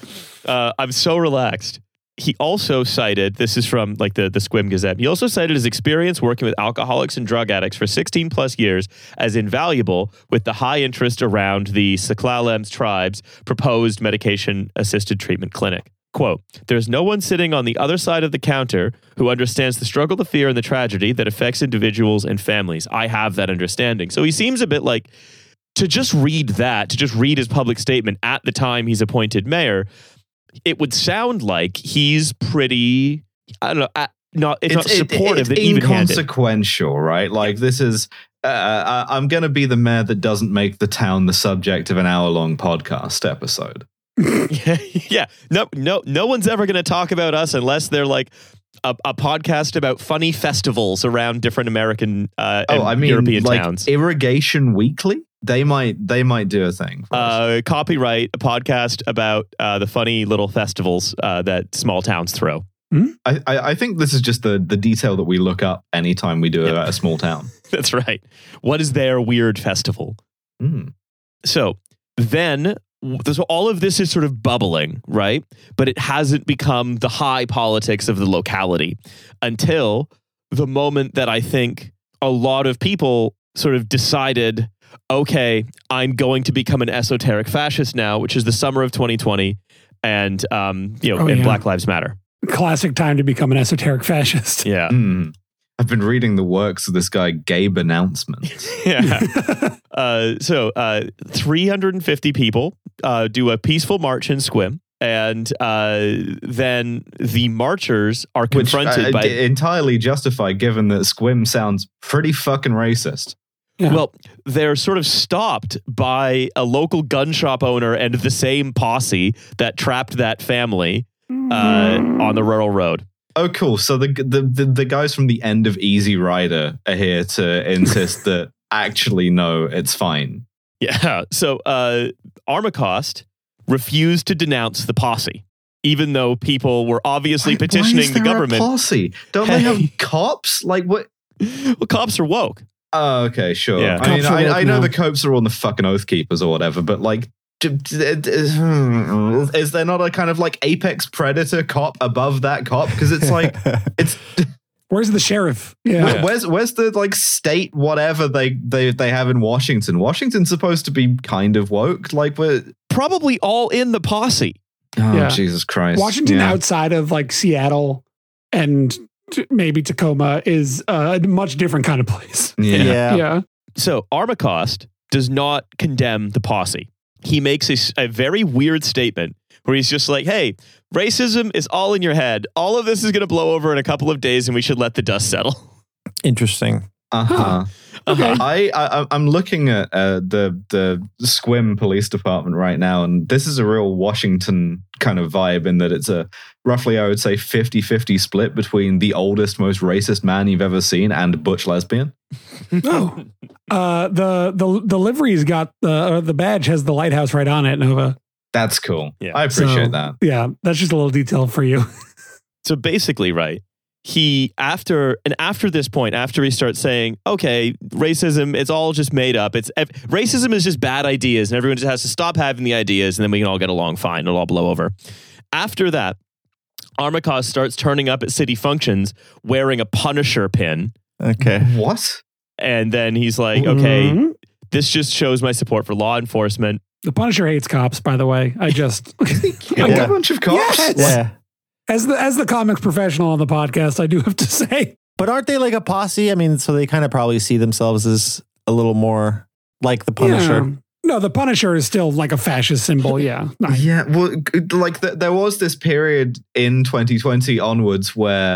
uh, I'm so relaxed. He also cited, this is from like the, the Sequim Gazette, he also cited his experience working with alcoholics and drug addicts for sixteen plus years as invaluable with the high interest around the S'Klallam's tribe's proposed medication-assisted treatment clinic. Quote, "There's no one sitting on the other side of the counter who understands the struggle, the fear, and the tragedy that affects individuals and families. I have that understanding." So he seems a bit like, to just read that, to just read his public statement at the time he's appointed mayor, it would sound like he's pretty, I don't know, uh, not, it's, it's not supportive. It, it's inconsequential, right? Like this is, uh, I'm going to be the mayor that doesn't make the town the subject of an hour-long podcast episode. yeah, yeah, no, no, no one's ever going to talk about us unless they're like a, a podcast about funny festivals around different American uh, oh, and I mean, European like towns. Irrigation Weekly, they might, they might do a thing. For uh, copyright a podcast about uh, the funny little festivals uh, that small towns throw. Hmm? I, I, I think this is just the the detail that we look up anytime we do it about a small town. That's right. What is their weird festival? Mm. So then. So all of this is sort of bubbling, right? But it hasn't become the high politics of the locality until the moment that I think a lot of people sort of decided, okay, I'm going to become an esoteric fascist now, which is the summer of twenty twenty, and um, you know, oh, and yeah. Black Lives Matter. Classic time to become an esoteric fascist. Yeah. Mm. I've been reading the works of this guy, Gabe Announcements. yeah. uh, so uh, three hundred fifty people uh, do a peaceful march in Sequim. And uh, then the marchers are confronted Which, uh, by... entirely justified, given that Sequim sounds pretty fucking racist. Yeah. Well, they're sort of stopped by a local gun shop owner and the same posse that trapped that family uh, on the rural road. Oh, cool. So the, the the the guys from the end of Easy Rider are here to insist that actually, no, it's fine. Yeah. So uh, Armacost refused to denounce the posse, even though people were obviously Why, petitioning why is the there government. A posse? Don't Hey. they have cops? Like what? Well, cops are woke. Oh, okay, sure. Yeah. I mean, Cops are I, woke I know now. the cops are on the fucking Oath Keepers or whatever, but like, is there not a kind of like apex predator cop above that cop? Because it's like, it's Where's the sheriff? Yeah. where- where's where's the like state whatever they they they have in Washington? Washington's supposed to be kind of woke, like we're Probably all in the posse. oh Yeah. Jesus Christ, Washington Yeah. outside of like Seattle and t- maybe Tacoma is a much different kind of place. Yeah. Yeah. Yeah. So Armacost does not condemn the posse. He makes a, s- a very weird statement where he's just like, hey, racism is all in your head. All of this is going to blow over in a couple of days and we should let the dust settle. Interesting. Uh-huh. Okay. I, I I'm looking at uh, the the Sequim Police Department right now, and this is a real Washington kind of vibe in that it's a roughly, I would say, fifty-fifty split between the oldest, most racist man you've ever seen and butch lesbian. Oh. Uh, the the the livery's got the uh, the badge has the lighthouse right on it, Nova. That's cool. Yeah. I appreciate So, that. Yeah, that's just a little detail for you. So basically, right, he, after, and after this point, after he starts saying, okay, racism, it's all just made up. It's if, racism is just bad ideas and everyone just has to stop having the ideas and then we can all get along fine. It'll all blow over. After that, Armacost starts turning up at city functions wearing a Punisher pin. Okay. What? And then he's like, okay, Mhm. this just shows my support for law enforcement. The Punisher hates cops, by the way. I just Yeah, Yeah. a bunch of cops. Yes. Yeah. as the as the comics professional on the podcast, I do have to say. But aren't they like a posse? I mean, so they kind of probably see themselves as a little more like the Punisher. Yeah. No, the Punisher is still like a fascist symbol. Yeah. Nice. Yeah, well, g- like th- there was this period in twenty twenty onwards where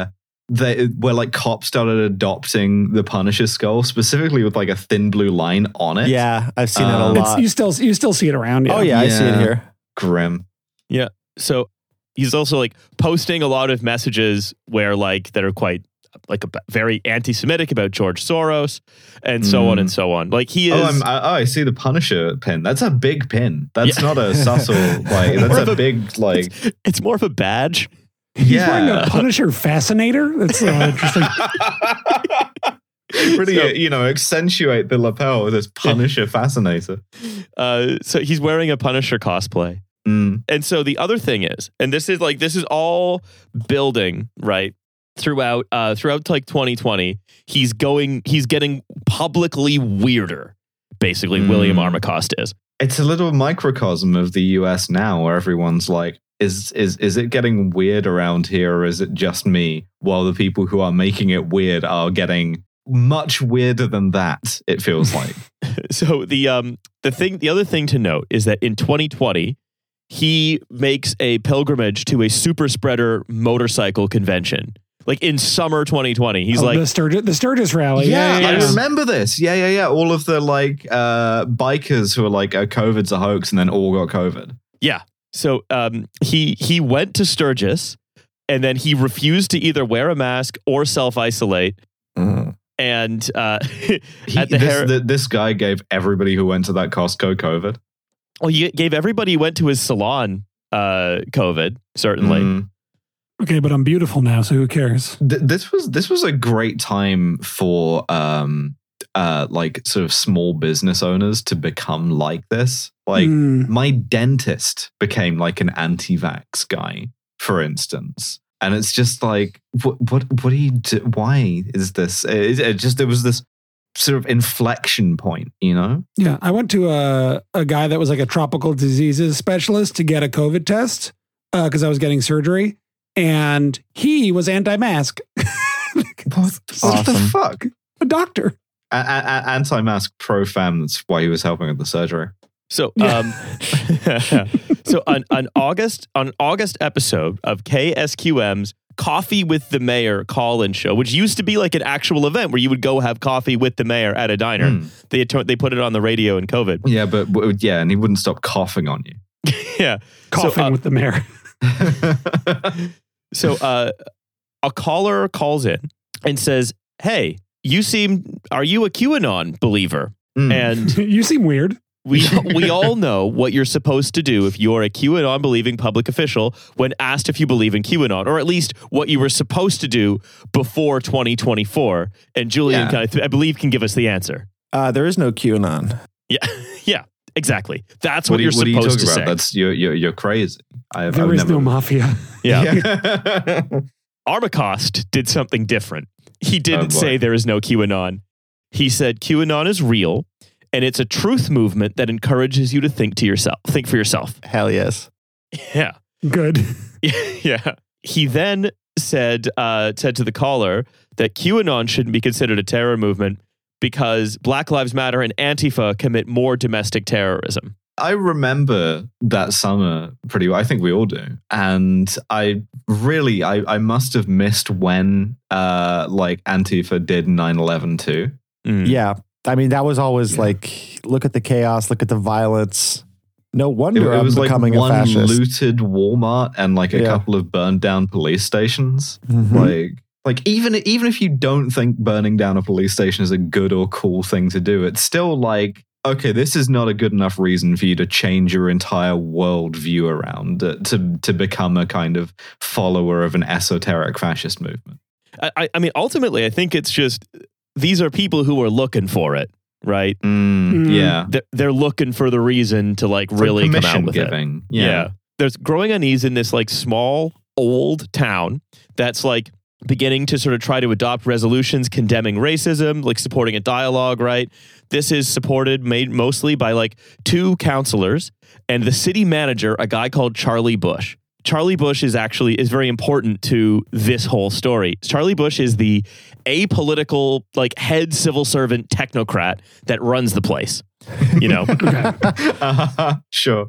they where like cops started adopting the Punisher skull, specifically with like a thin blue line on it. Yeah, I've seen that a Um, It's, lot. you still you still see it around. Yeah. Oh yeah, I see it Yeah. here. Grim. Yeah. So he's also like posting a lot of messages where like that are quite like a, very anti-Semitic about George Soros and so Mm. on and so on. Like he is. Oh, I'm, I, oh, I see the Punisher pin. That's a big pin. That's Yeah. not a subtle like. That's More of a a- big like. it's, it's more of a badge. He's Yeah. wearing a Punisher fascinator. That's uh, interesting. Really, So- you know, accentuate the lapel with this Punisher fascinator. Uh, so he's wearing a Punisher cosplay. Mm. And so the other thing is, and this is like this is all building right throughout uh throughout like twenty twenty. He's going he's getting publicly weirder. Basically, Mm. William Armacost is. It's a little microcosm of the U S now, where everyone's like, "Is is is it getting weird around here, or is it just me?" While the people who are making it weird are getting much weirder than that. It feels like. So the um the thing the other thing to note is that in twenty twenty he makes a pilgrimage to a super spreader motorcycle convention. Like in summer twenty twenty. He's Oh, like the Sturgis, the Sturgis rally. Yeah, Yeah, yeah, I yeah. remember this. Yeah, yeah, yeah. All of the like uh, bikers who are like, uh, "COVID's a hoax," and then all got COVID. Yeah. So um, he he went to Sturgis, and then he refused to either wear a mask or self isolate. Mm. And uh, He, at the, this, Har- the, this guy gave everybody who went to that Costco COVID. well, he gave everybody who went to his salon uh, COVID. Certainly, Mm. Okay, but I'm beautiful now, so who cares? Th- this was this was a great time for um uh like sort of small business owners to become like this. Like Mm. my dentist became like an anti-vax guy, for instance. And it's just like, what, what, what do you do? Why is this? It, it just, it was this sort of inflection point, you know? Yeah, I went to a a guy that was like a tropical diseases specialist to get a COVID test because I was getting surgery, and he was anti-mask. What, what the Awesome. fuck? A doctor. A- a- a- anti-mask pro-fam, that's why he was helping with the surgery. so Yeah. um, so on on August on August episode of K S Q M's Coffee with the Mayor call-in show, which used to be like an actual event where you would go have coffee with the mayor at a diner. Hmm. They had to- they put it on the radio in COVID. Yeah, but w- yeah, and he wouldn't stop coughing on you. Yeah. Coughing So, uh, with the mayor. So uh, a caller calls in and says, "Hey, you seem, are you a QAnon believer?" Mm. And You seem weird. we we all know what you're supposed to do if you're a QAnon believing public official when asked if you believe in QAnon, or at least what you were supposed to do before twenty twenty-four. And Julian, Yeah. kind of, I believe, can give us the answer. Uh, there is no QAnon. Yeah, yeah, exactly. That's what, what, are you're you, what are you supposed talking to about? say. That's you're you're, you're crazy. I've, There I've is never, no mafia. yeah. Yeah. Armacost did something different. He didn't boy. say there is no QAnon. He said QAnon is real, and it's a truth movement that encourages you to think to yourself, think for yourself. Hell yes. Yeah, Good. yeah. He then said uh, said to the caller that QAnon shouldn't be considered a terror movement because Black Lives Matter and Antifa commit more domestic terrorism. I remember that summer pretty well. I think we all do. And I really, I, I must have missed when uh, like Antifa did nine eleven too. Mm. Yeah. I mean, that was always Yeah. like, look at the chaos, look at the violence. No It, wonder it I'm was like becoming one a fascist. looted Walmart and like a Yeah. couple of burned down police stations. Mhm. Like, like even even if you don't think burning down a police station is a good or cool thing to do, it's still like, okay, this is not a good enough reason for you to change your entire worldview around uh, to to become a kind of follower of an esoteric fascist movement. I, I- I mean, ultimately, I think it's just these are people who are looking for it, right? Mm, Mm. Yeah, They're, they're looking for the reason to like It's like really come out permission with it. giving. Yeah. There's growing unease in this like small old town that's like beginning to sort of try to adopt resolutions condemning racism, like supporting a dialogue, right? This is supported made mostly by like two counselors and the city manager, a guy called Charlie Bush. Charlie Bush is actually is very important to this whole story. Charlie Bush is the apolitical, like head civil servant technocrat that runs the place. You know, Uh-huh. Sure.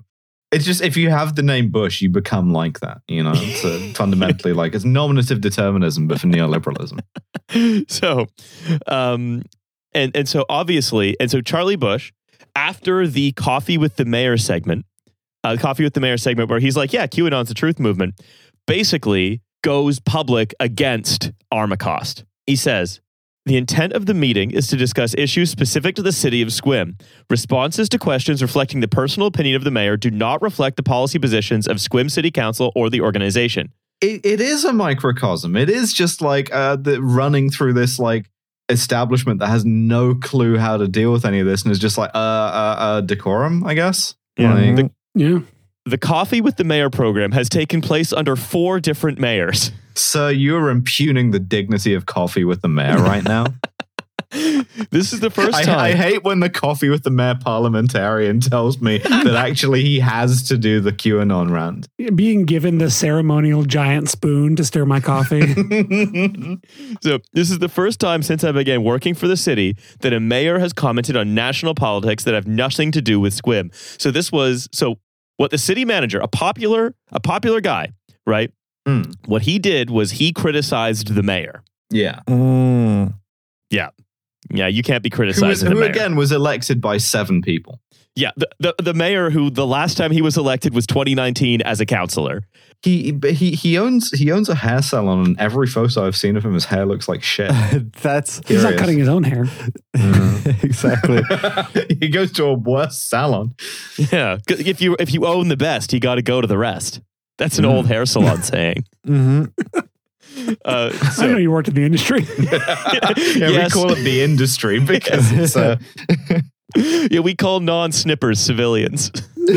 It's just if you have the name Bush, you become like that. You know, it's a, fundamentally like it's nominative determinism, but for neoliberalism. So, um, and and so obviously, and so Charlie Bush, after the Coffee with the Mayor segment, uh, Coffee with the Mayor segment, where he's like, "Yeah, QAnon's the truth movement," basically goes public against Armacost. He says, the intent of the meeting is to discuss issues specific to the city of Sequim. Responses to questions reflecting the personal opinion of the mayor do not reflect the policy positions of Sequim City Council or the organization. It, it is a microcosm. It is just like uh, the running through this like establishment that has no clue how to deal with any of this and is just like uh, uh, uh decorum, I guess. Yeah. Like, The, Yeah. the Coffee with the Mayor program has taken place under four different mayors. Sir, you're impugning the dignity of Coffee with the Mayor right now. This is the first I, time. I hate when the Coffee with the Mayor parliamentarian tells me that actually he has to do the QAnon rant. Being given the ceremonial giant spoon to stir my coffee. So this is the first time since I began working for the city that a mayor has commented on national politics that have nothing to do with Sequim. So this was so what the city manager, a popular, a popular guy, right? Mm. What he did was he criticized the mayor. Yeah. Mm. Yeah. Yeah, you can't be Who, was, criticizing who the mayor. again was elected by seven people. Yeah, the, the the mayor who the last time he was elected was twenty nineteen as a councillor. He he he owns he owns a hair salon, and every photo I've seen of him, his hair looks like shit. That's He's not Curious. cutting his own hair. exactly. He goes to a worse salon. Yeah, 'cause if you if you own the best, you got to go to the rest. That's an Mm. old hair salon saying. hmm Uh, I so, know you worked in the industry. Yeah, Yes. we call it the industry because it's uh, yeah, we call non-snippers civilians.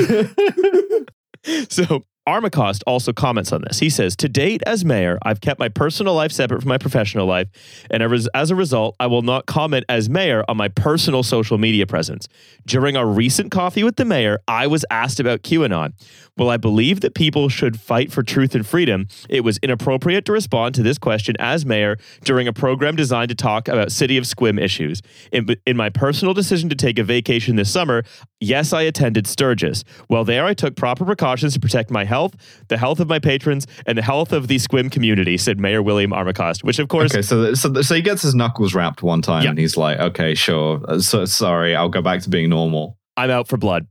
So Armacost also comments on this. He says, to date as mayor, I've kept my personal life separate from my professional life. And as as a result, I will not comment as mayor on my personal social media presence. During our recent coffee with the mayor, I was asked about QAnon. While I believe that people should fight for truth and freedom, it was inappropriate to respond to this question as mayor during a program designed to talk about City of Sequim issues. In, in my personal decision to take a vacation this summer, yes, I attended Sturgis. While there, I took proper precautions to protect my health, the health of my patrons, and the health of the Sequim community, said Mayor William Armacost, which of course... okay. So so so he gets his knuckles wrapped one time, Yeah. and he's like, "Okay, sure. Uh, So sorry, I'll go back to being normal." I'm out for blood.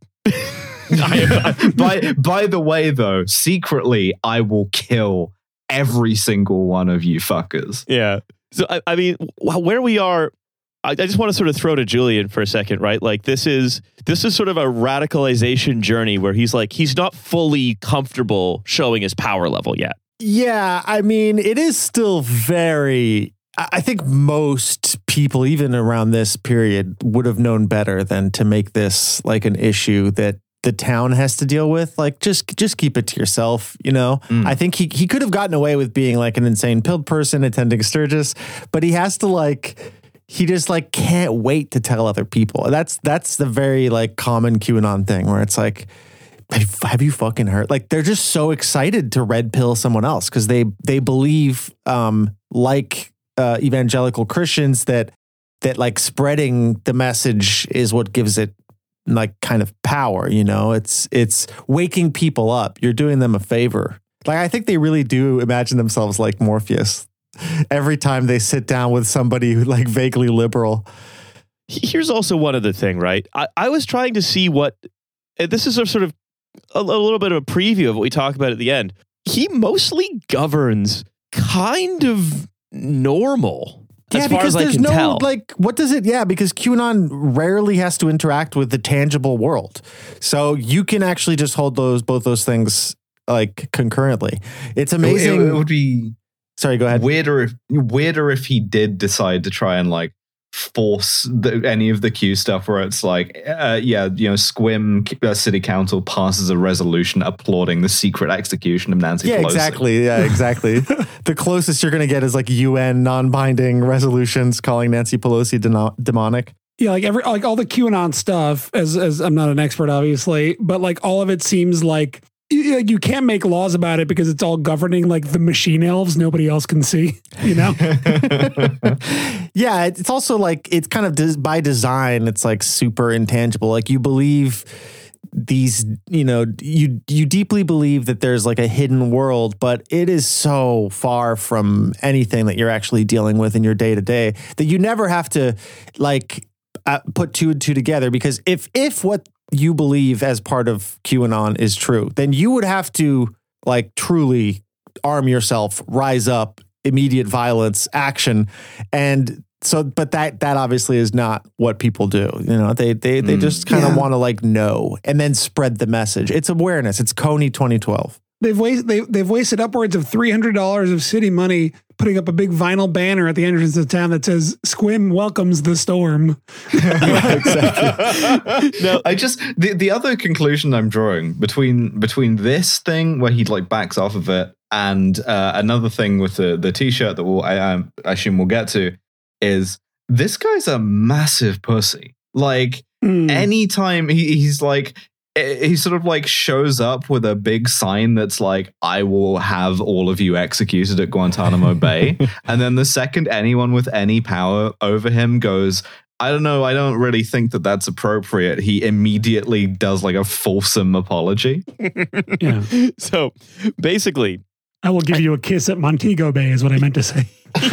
I am, by by the way, though, secretly, I will kill every single one of you fuckers. Yeah. So, I, I mean, wh- where we are, I, I just want to sort of throw to Julian for a second, right? Like this is, this is sort of a radicalization journey where he's like, he's not fully comfortable showing his power level yet. Yeah, I mean, it is still very. I I think most people, even around this period, would have known better than to make this like an issue that the town has to deal with. Like, just just keep it to yourself, you know? Mm. I think he, he could have gotten away with being like an insane pilled person attending Sturgis, but he has to like, he just like can't wait to tell other people. That's that's the very like common QAnon thing where it's like, have, have you fucking heard? Like, they're just so excited to red pill someone else because they they believe, um, like uh, evangelical Christians, that that like spreading the message is what gives it like kind of power. You know, it's it's waking people up. You're doing them a favor. Like, I think they really do imagine themselves like Morpheus every time they sit down with somebody who like vaguely liberal. Here's also one other thing, right? I, I was trying to see what, and this is a sort of a, a little bit of a preview of what we talk about at the end. He mostly governs kind of normal. Yeah, as far because as I there's can no tell. like, what does it? Yeah, because QAnon rarely has to interact with the tangible world, so you can actually just hold those both those things like concurrently. It's amazing. It, it would be Sorry, go ahead. weirder if weirder if he did decide to try and like force the, any of the Q stuff where it's like, uh, yeah, you know, Sequim uh, City Council passes a resolution applauding the secret execution of Nancy Yeah, Pelosi. exactly. Yeah, exactly. The closest you're going to get is like U N non-binding resolutions calling Nancy Pelosi deno- demonic. Yeah, like every like all the QAnon stuff. As as I'm not an expert, obviously, but like all of it seems like you, you can't make laws about it because it's all governing like the machine elves nobody else can see. You know. Yeah, it's also like it's kind of des- by design. It's like super intangible. Like you believe these, you know, you you deeply believe that there's like a hidden world, but it is so far from anything that you're actually dealing with in your day to day that you never have to like uh, put two and two together. Because if if what you believe as part of QAnon is true, then you would have to like truly arm yourself, rise up, immediate violence, action, and so. But that that obviously is not what people do. You know, they they they mm. just kind of yeah. want to like know and then spread the message. It's awareness. It's Coney twenty twelve. They've wasted they, they've wasted upwards of three hundred dollars of city money putting up a big vinyl banner at the entrance of town that says "Squim welcomes the storm." Yeah, exactly. No, I just the, the other conclusion I'm drawing between between this thing where he like backs off of it and uh, another thing with the the t-shirt that we'll, I, I assume we'll get to is this guy's a massive pussy. Like mm. anytime he, he's like. He sort of like shows up with a big sign that's like, I will have all of you executed at Guantanamo Bay. And then the second anyone with any power over him goes, I don't know, I don't really think that that's appropriate, he immediately does like a fulsome apology. Yeah. So basically, I will give you a kiss at Montego Bay is what I meant to say. So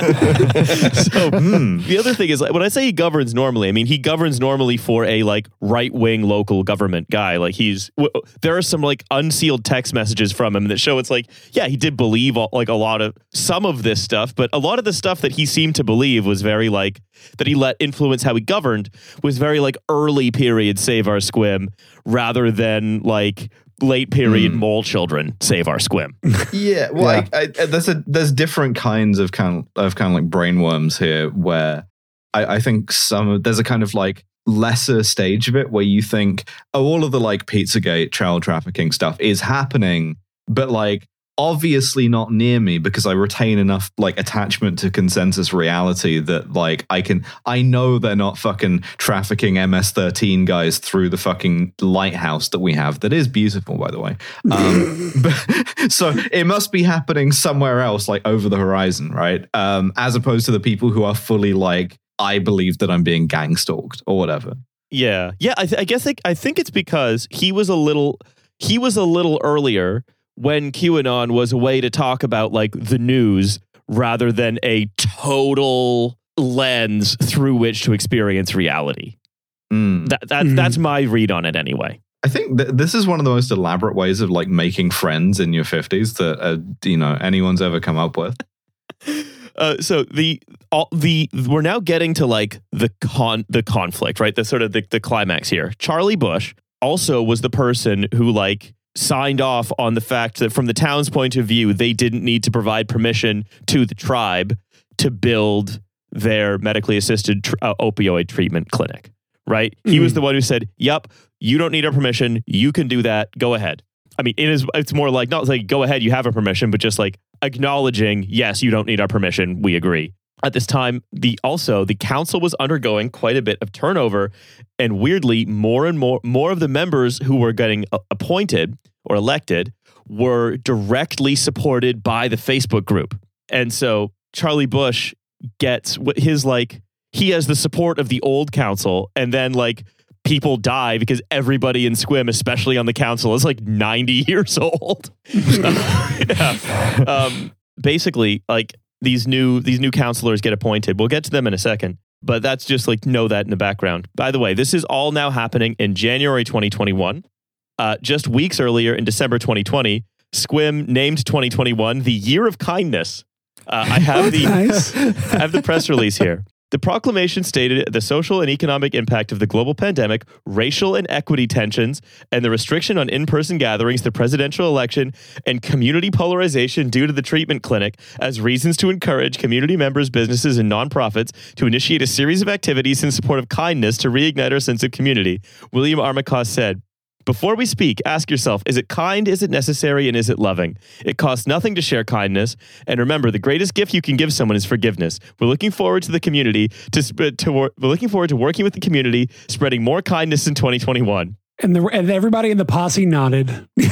mm. the other thing is, like, when I say he governs normally, I mean he governs normally for a like right wing local government guy. Like he's w- there are some like unsealed text messages from him that show it's like, yeah, he did believe all, like a lot of some of this stuff, but a lot of the stuff that he seemed to believe was very like that he let influence how he governed was very like early period Save Our Squim rather than like late period mm. mole children Save Our Squim. Yeah, well, yeah. I, I, there's a there's different kinds of kind of, of kind of like brainworms here, where I, I think some there's a kind of like lesser stage of it where you think, oh, all of the like Pizzagate child trafficking stuff is happening, but like obviously not near me because I retain enough like attachment to consensus reality that like I can I know they're not fucking trafficking M S thirteen guys through the fucking lighthouse that we have that is beautiful, by the way. Um, but, so it must be happening somewhere else, like over the horizon, right? Um, as opposed to the people who are fully like, I believe that I'm being gang stalked or whatever. Yeah, yeah. I, th- I guess like, I think it's because he was a little he was a little earlier when QAnon was a way to talk about like the news rather than a total lens through which to experience reality. Mm. That, that mm. That's my read on it anyway. I think th- this is one of the most elaborate ways of like making friends in your fifties that uh, you know anyone's ever come up with. Uh, so the all the we're now getting to like the con the conflict, right? The sort of the, the climax here. Charlie Bush also was the person who like signed off on the fact that from the town's point of view, they didn't need to provide permission to the tribe to build their medically assisted tr- uh, opioid treatment clinic, right? Mm. He was the one who said, yep, you don't need our permission. You can do that. Go ahead. I mean, it is, it's more like, not like, go ahead, you have a permission, but just like acknowledging, yes, you don't need our permission. We agree. At this time, the also the council was undergoing quite a bit of turnover, and weirdly, more and more more of the members who were getting uh, appointed or elected were directly supported by the Facebook group. And so Charlie Bush gets his like he has the support of the old council, and then like people die because everybody in Squim, especially on the council, is like ninety years old. yeah. um, basically, like. These new these new counselors get appointed. We'll get to them in a second, but that's just like know that in the background. By the way, this is all now happening in January twenty twenty-one. Uh, just weeks earlier in December twenty twenty, Squim named twenty twenty-one the Year of Kindness. Uh, I have the nice. I have the press release here. The proclamation stated the social and economic impact of the global pandemic, racial and equity tensions, and the restriction on in-person gatherings, the presidential election, and community polarization due to the treatment clinic as reasons to encourage community members, businesses, and nonprofits to initiate a series of activities in support of kindness to reignite our sense of community. William Armacost said, before we speak, ask yourself, is it kind, is it necessary, and is it loving? It costs nothing to share kindness. And remember, the greatest gift you can give someone is forgiveness. We're looking forward to the community, to, to we're looking forward to working with the community, spreading more kindness in twenty twenty-one. And the and everybody in the posse nodded.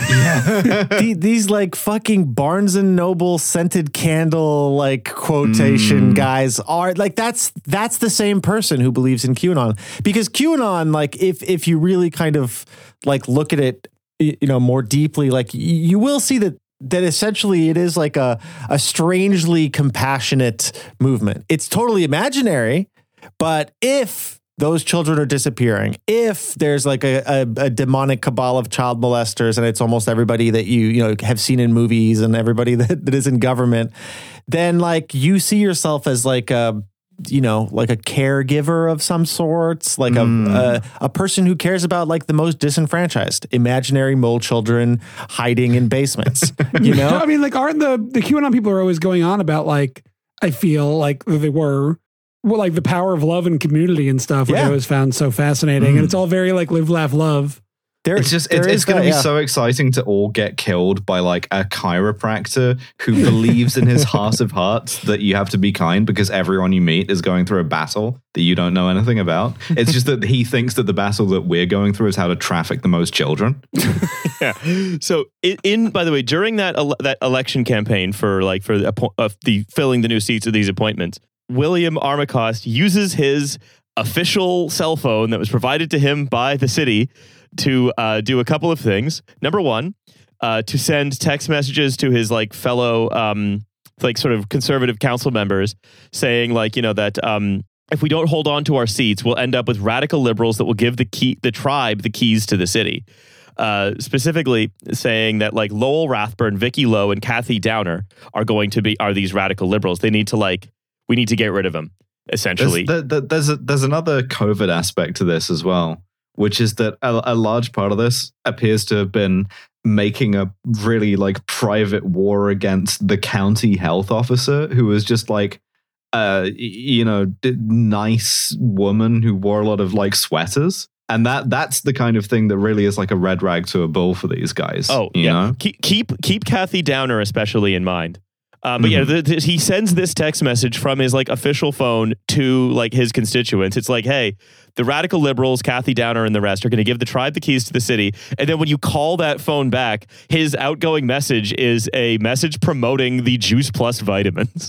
The, these like fucking Barnes and Noble scented candle like quotation Mm. guys are like that's that's the same person who believes in QAnon, because QAnon, like if if you really kind of like look at it, y- you know, more deeply, like y- you will see that that essentially it is like a a strangely compassionate movement. It's totally imaginary, but if those children are disappearing, if there's like a, a, a demonic cabal of child molesters, and it's almost everybody that you you know have seen in movies and everybody that, that is in government, then like you see yourself as like a you know like a caregiver of some sorts, like Mm. a, a a person who cares about like the most disenfranchised, imaginary mole children hiding in basements. You know, I mean, like, aren't the the QAnon people are always going on about like I feel like they were. Well, like the power of love and community and stuff, which Yeah. I always found so fascinating. Mm. And it's all very like live, laugh, love. there, It's just there it's, is it's going to that, be yeah. so exciting to all get killed by like a chiropractor who believes in his heart of hearts that you have to be kind because everyone you meet is going through a battle that you don't know anything about. It's just that he thinks that the battle that we're going through is how to traffic the most children. Yeah. So in, in by the way, during that ele- that election campaign for like for the, appo- uh, the filling the new seats of these appointments, William Armacost uses his official cell phone that was provided to him by the city to uh, do a couple of things. Number one, uh, to send text messages to his like fellow um, like sort of conservative council members saying like, you know, that um, if we don't hold on to our seats, we'll end up with radical liberals that will give the key the tribe the keys to the city. Uh, specifically saying that like Lowell Rathburn, Vicky Lowe, and Kathy Downer are going to be are these radical liberals. They need to like we need to get rid of them. Essentially, There's, there, there's, a, there's another COVID aspect to this as well, which is that a, a large part of this appears to have been making a really like private war against the county health officer, who was just like, uh, you know, d- nice woman who wore a lot of like sweaters. And that that's the kind of thing that really is like a red rag to a bull for these guys. Oh, you yeah. know? Keep keep keep Kathy Downer especially in mind. Um, but yeah, Mhm. the, the, he sends this text message from his like official phone to like his constituents. It's like, hey, the radical liberals, Kathy Downer and the rest are going to give the tribe the keys to the city. And then when you call that phone back, his outgoing message is a message promoting the Juice Plus vitamins.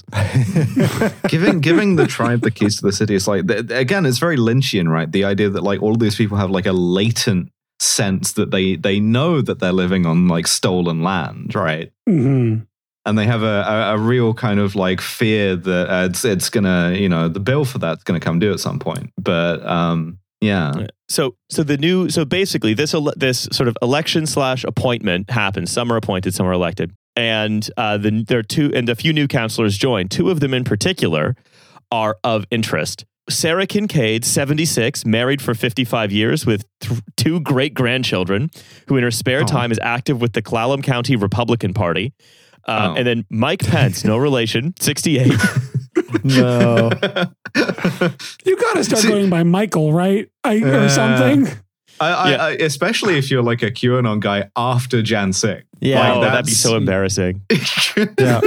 giving giving the tribe the keys to the city is like, th- again, it's very Lynchian, right? The idea that like all of these people have like a latent sense that they they know that they're living on like stolen land, right? Mm-hmm. And they have a, a, a real kind of like fear that uh, it's it's gonna, you know, the bill for that's gonna come due at some point. But um, yeah, So, so the new, so basically, this ele- this sort of election slash appointment happens. Some are appointed, some are elected, and uh, the there are two, and a few new councilors join. Two of them in particular are of interest. Sarah Kincaid, seventy-six, married for fifty-five years with th- two great grandchildren, who in her spare Oh. time is active with the Clallam County Republican Party. Uh, Oh. And then Mike Pence, no relation, sixty-eight. No. You got to start See- going by Michael, right? I, or Uh, something. I, I, Yeah. I, especially if you're like a QAnon guy after Jan six. Yeah. Oh, Like, that'd be so that's- embarrassing. Yeah.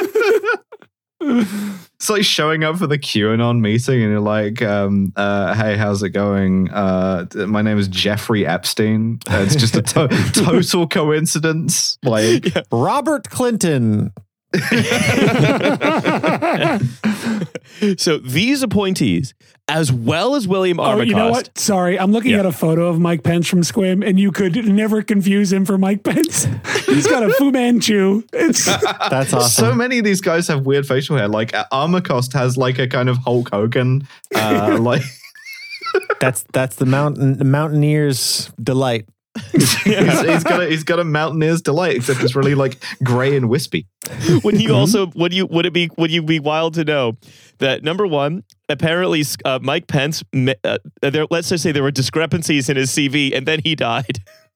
It's like showing up for the QAnon meeting and you're like, um, uh, hey, how's it going? Uh, my name is Jeffrey Epstein. Uh, it's just a to- total coincidence. Like, Robert Clinton. So these appointees, as well as William Armacost. Oh, you know what? Sorry, I'm looking Yeah. at a photo of Mike Pence from Squim, and you could never confuse him for Mike Pence. He's got a Fu Manchu. It's That's awesome. so many of these guys have weird facial hair. Like, uh, Armacost has like a kind of Hulk Hogan, uh, like, That's that's the mountain the mountaineer's delight. he's, he's got a, he's got a mountaineer's delight, except it's really like gray and wispy. Would you also would you would it be would you be wild to know that number one, apparently uh, Mike Pence, uh, there, let's just say there were discrepancies in his C V, and then he died.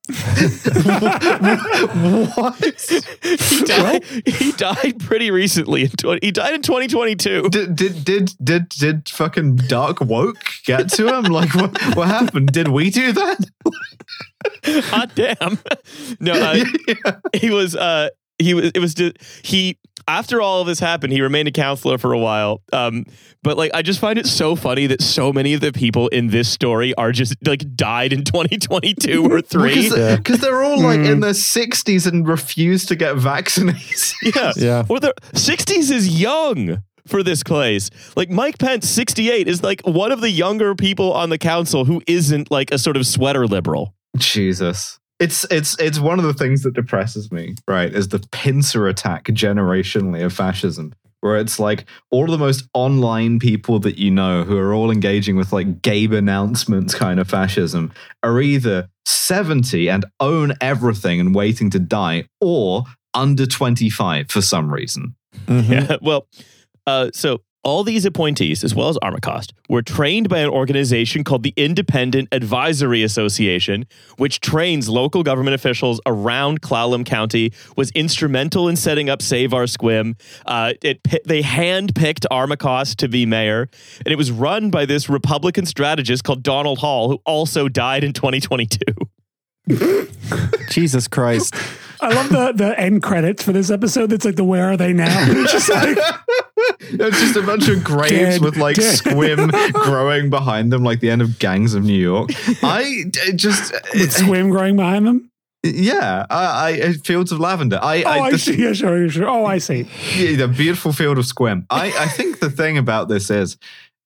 What? He died. He died pretty recently. In twenty, he died in twenty twenty-two. Did did did did did fucking Dark Woke get to him? Like, what what happened? Did we do that? Hot damn! No, uh, Yeah. he was. Uh, he was. It was just, he. After all of this happened, he remained a counselor for a while. Um, but like, I just find it so funny that so many of the people in this story are just like died in twenty twenty-two or three. Because yeah. they're all like mm. in their sixties and refuse to get vaccinated. Yeah, yeah. Or their sixties is young for this place. Like Mike Pence, sixty-eight, is like one of the younger people on the council who isn't like a sort of sweater liberal. Jesus. It's it's it's one of the things that depresses me, right, is the pincer attack generationally of fascism, where it's like all the most online people that you know who are all engaging with like Gabe announcements kind of fascism are either seventy and own everything and waiting to die, or under twenty-five for some reason. Mm-hmm. Yeah, well, uh, so all these appointees, as well as Armacost, were trained by an organization called the Independent Advisory Association, which trains local government officials around Clallam County, was instrumental in setting up Save Our Squim. Uh, it, they hand-picked Armacost to be mayor, and it was run by this Republican strategist called Donald Hall, who also died in twenty twenty-two. Jesus Christ. I love the, the end credits for this episode. That's like the where are they now? It's just like... It's just a bunch of graves dead, with like dead. Squim growing behind them, like the end of Gangs of New York. I just with Squim growing behind them. Yeah, I, I fields of lavender. I, oh, I, I the, see. Yeah, sure, sure. Oh, I see. Yeah, the beautiful field of Squim. I, I think the thing about this is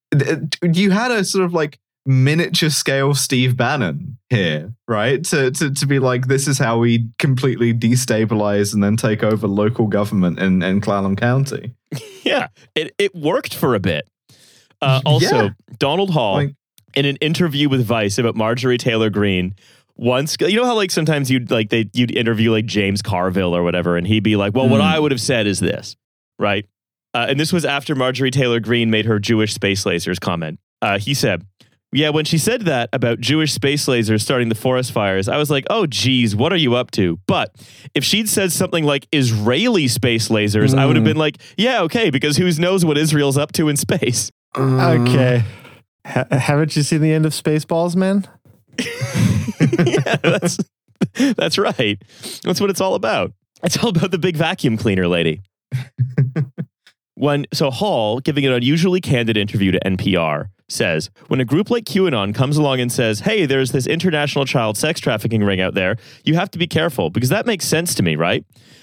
you had a sort of like miniature scale Steve Bannon here, right? To, to to be like, this is how we completely destabilize and then take over local government in, in Clallam County. Yeah, it, it worked for a bit. Uh, also, yeah. Donald Hall, like, in an interview with Vice about Marjorie Taylor Greene, once, you know how like sometimes you'd like they you'd interview like James Carville or whatever, and he'd be like, well, mm. what I would have said is this, right? Uh, and this was after Marjorie Taylor Greene made her Jewish space lasers comment. Uh, he said, yeah, when she said that about Jewish space lasers starting the forest fires, I was like, oh, geez, what are you up to? But if she'd said something like Israeli space lasers, mm. I would have been like, yeah, okay, because who knows what Israel's up to in space? Uh, okay. Ha- haven't you seen the end of Spaceballs, man? Yeah, that's, that's right. That's what it's all about. It's all about the big vacuum cleaner lady. When so Hall, giving an unusually candid interview to N P R, says, when a group like QAnon comes along and says, hey, there's this international child sex trafficking ring out there, you have to be careful, because that makes sense to me, right?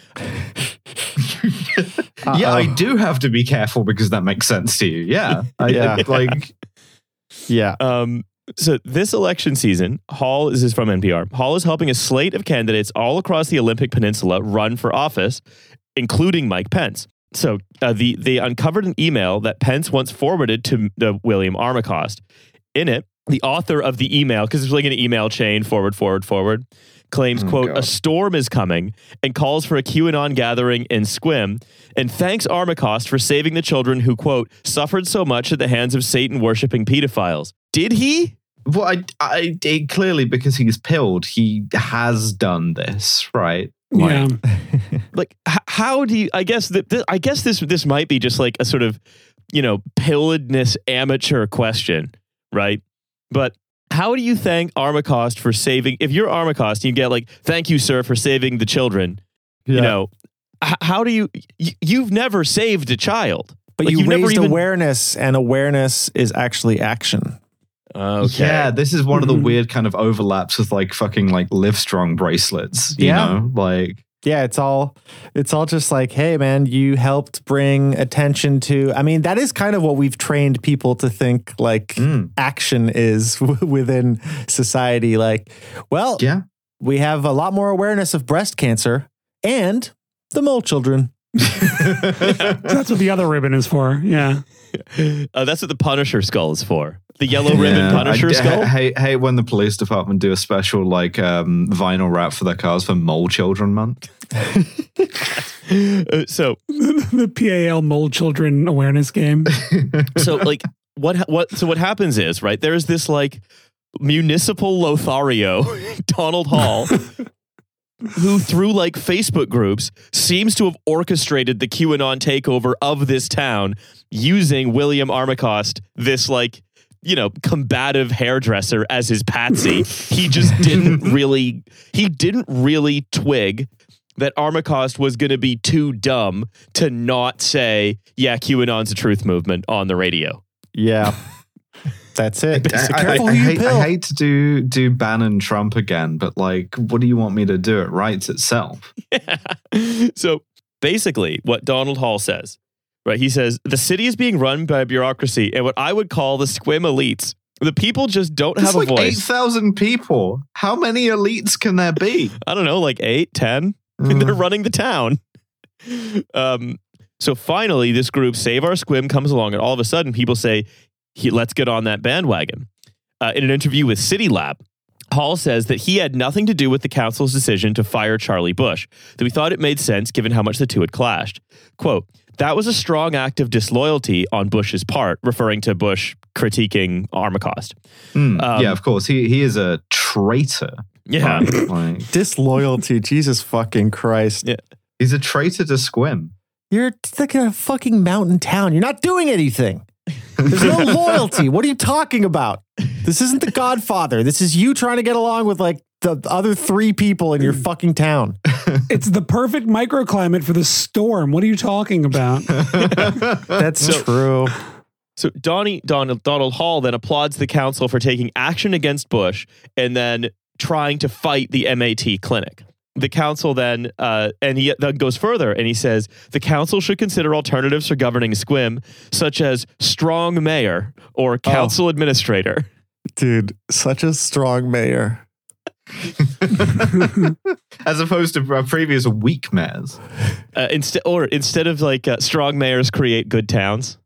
Yeah, I do have to be careful because that makes sense to you. Yeah. I, yeah. Like, yeah. Um, so this election season, Hall, this is from N P R, Hall is helping a slate of candidates all across the Olympic Peninsula run for office, including Mike Pence. So uh, the they uncovered an email that Pence once forwarded to uh, William Armacost. In it, the author of the email, because it's like an email chain, forward, forward, forward, claims, oh, quote, God. a storm is coming and calls for a QAnon gathering in Squim and thanks Armacost for saving the children who, quote, suffered so much at the hands of Satan-worshipping pedophiles. Did he? Well, I, I, I clearly, because he's pilled, he has done this, right? Like, yeah. Like, h- how do you, I guess that, th- I guess this, this might be just like a sort of, you know, pilledness amateur question, right? But how do you thank Armacost for saving, if you're Armacost, you get like, thank you, sir, for saving the children. Yeah. You know, h- how do you, y- you've never saved a child. But like, you raised even, awareness, and awareness is actually action. Okay. Yeah, this is one of the weird kind of overlaps with like fucking like Livestrong bracelets, you yeah. know? Like, yeah, it's all it's all just like, hey man, you helped bring attention to, I mean, that is kind of what we've trained people to think like mm. action is w- within society. Like, well, yeah, we have a lot more awareness of breast cancer and the mole children. That's what the other ribbon is for. Yeah. Uh, that's what the Punisher skull is for. The yellow ribbon yeah, Punisher I, skull. I hate, hate when the police department do a special like um, vinyl wrap for their cars for Mole Children Month. uh, so the P A L Mole Children Awareness Game. So like what what so what happens is, right, there's this like municipal Lothario, Donald Hall, who through like Facebook groups seems to have orchestrated the QAnon takeover of this town using William Armacost, this like, you know, combative hairdresser as his patsy. He just didn't really, he didn't really twig that Armacost was going to be too dumb to not say, yeah, QAnon's a truth movement on the radio. Yeah. That's it. I, I, Careful I, who you hate, pill. I hate to do do Bannon Trump again, but like, what do you want me to do? It writes itself. So basically, what Donald Hall says, right? He says the city is being run by a bureaucracy and what I would call the squim elites. The people just don't It's have like a eight voice. thousand people. How many elites can there be? I don't know, like eight, ten. Mm. They're running the town. Um. So finally, this group, Save Our Squim, comes along, and all of a sudden, people say, he, let's get on that bandwagon. Uh, in an interview with CityLab, Hall says that he had nothing to do with the council's decision to fire Charlie Bush, that we thought it made sense given how much the two had clashed. Quote, that was a strong act of disloyalty on Bush's part, referring to Bush critiquing Armacost. Mm, Um, yeah, of course. He he is a traitor. Yeah. Right? Like, Disloyalty. Jesus fucking Christ. Yeah. he's a traitor to Squim. You're like a fucking mountain town. You're not doing anything. There's no loyalty. What are you talking about? This isn't The Godfather. This is you trying to get along with like the other three people in your fucking town. It's the perfect microclimate for the storm. What are you talking about? That's So- true. So Donnie, Donald, Donald Hall then applauds the council for taking action against Bush and then trying to fight the M A T clinic. The council then, uh, and he then goes further and he says, the council should consider alternatives for governing Squim, such as strong mayor or council administrator. Dude, such a strong mayor. As opposed to uh, previous weak mayors. Uh, instead, or instead of like uh, strong mayors create good towns,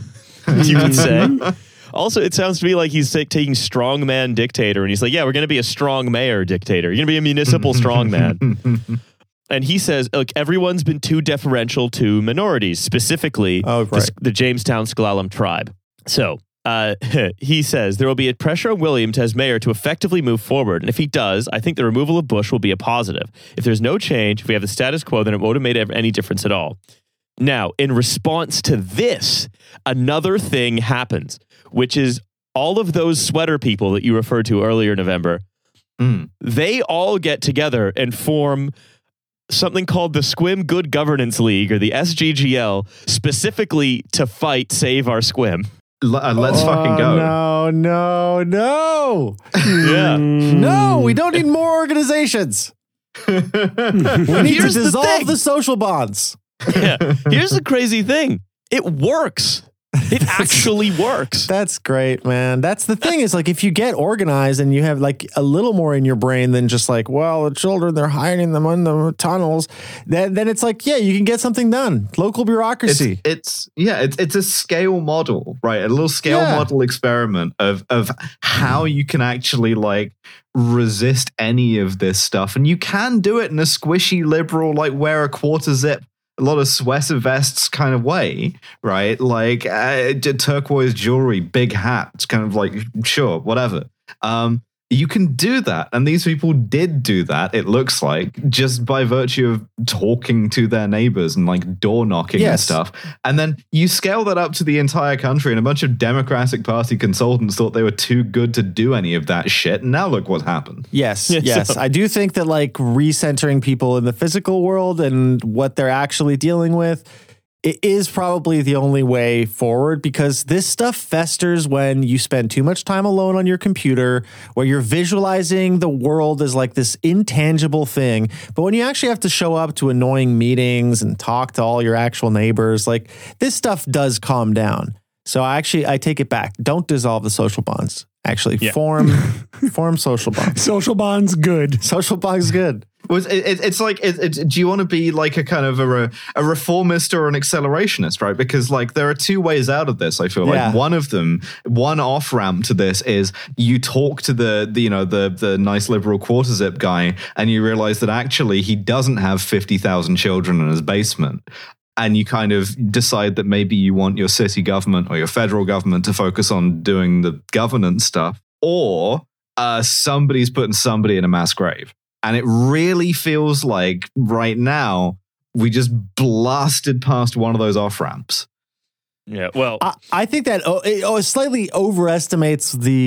you could say. Also, it sounds to me like he's like, taking strongman dictator, and he's like, yeah, we're going to be a strong mayor dictator. You're going to be a municipal strongman. And he says, look, everyone's been too deferential to minorities, specifically Oh, the, right. the Jamestown S'Klallam tribe. So uh, he says there will be a pressure on Williams as mayor to effectively move forward. And if he does, I think the removal of Bush will be a positive. If there's no change, if we have the status quo, then it won't have made any difference at all. Now, in response to this, another thing happens, which is all of those sweater people that you referred to earlier in November, Mm. they all get together and form something called the Squim Good Governance League, or the S G G L, specifically to fight Save Our Squim. L- uh, let's Oh, fucking go. No, no, no. Yeah. No, we don't need more organizations. We need Here's to the dissolve thing. the social bonds. Yeah. Here's the crazy thing. It works. It actually works. That's great, man. That's the thing is like if you get organized and you have like a little more in your brain than just like, well, the children, they're hiding them in the tunnels. Then, then it's like, yeah, you can get something done. Local It's, bureaucracy. it's yeah, it's it's a scale model, right? A little scale Yeah. model experiment of of how you can actually like resist any of this stuff, and you can do it in a squishy liberal, like wear a quarter zip, a lot of sweater vests kind of way, right? Like uh, turquoise jewelry, big hat. It's kind of like sure, whatever. Um, you can do that, and these people did do that. It looks like just by virtue of talking to their neighbors and like door knocking and Yes. stuff. And then you scale that up to the entire country, and a bunch of Democratic Party consultants thought they were too good to do any of that shit. And now look what happened. Yes, Yeah, yes. so- I do think that like recentering people in the physical world and what they're actually dealing with, it is probably the only way forward because this stuff festers when you spend too much time alone on your computer where you're visualizing the world as like this intangible thing. But when you actually have to show up to annoying meetings and talk to all your actual neighbors, like this stuff does calm down. So I actually, I take it back. Don't dissolve the social bonds. Actually Yeah. form, form social bonds. Social bonds, good. Social bonds is good. Well, it's, it, it's like, it, it, do you want to be like a kind of a, re- a reformist or an accelerationist, right? Because like there are two ways out of this. I feel Yeah. like one of them, one off ramp to this is you talk to the, the you know the the nice liberal quarter zip guy, and you realize that actually he doesn't have fifty thousand children in his basement. And you kind of decide that maybe you want your city government or your federal government to focus on doing the governance stuff, or uh, somebody's putting somebody in a mass grave. And it really feels like right now we just blasted past one of those off ramps. Yeah. Well, I, I think that oh, it oh, slightly overestimates the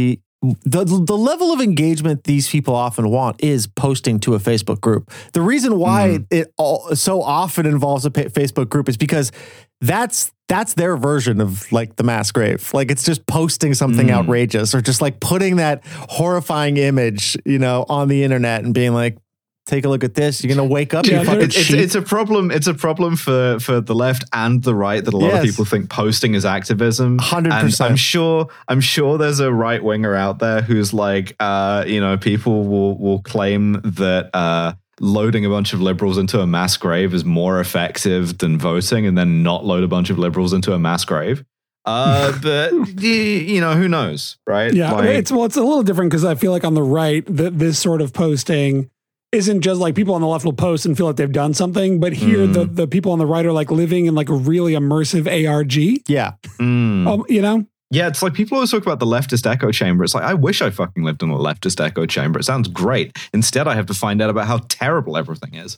the the level of engagement these people often want is posting to a Facebook group. The reason why mm. it all, so often involves a pa- Facebook group is because that's that's their version of like the mass grave. Like it's just posting something mm. outrageous or just like putting that horrifying image, you know, on the internet and being like, take a look at this. You're gonna wake up. Yeah, you fucking it's, it's, it's a problem. It's a problem for, for the left and the right that a lot yes. of people think posting is activism. Hundred And percent. I'm sure. I'm sure there's a right winger out there who's like, uh, you know, people will will claim that uh, loading a bunch of liberals into a mass grave is more effective than voting, and then not load a bunch of liberals into a mass grave. Uh, but you know, who knows, right? Yeah, like, it's well, it's a little different because I feel like on the right, that this sort of posting isn't just like people on the left will post and feel like they've done something, but here mm. the, the people on the right are like living in like a really immersive A R G. Yeah. Mm. Um, you know? Yeah, it's like people always talk about the leftist echo chamber. It's like, I wish I fucking lived in a leftist echo chamber. It sounds great. Instead, I have to find out about how terrible everything is.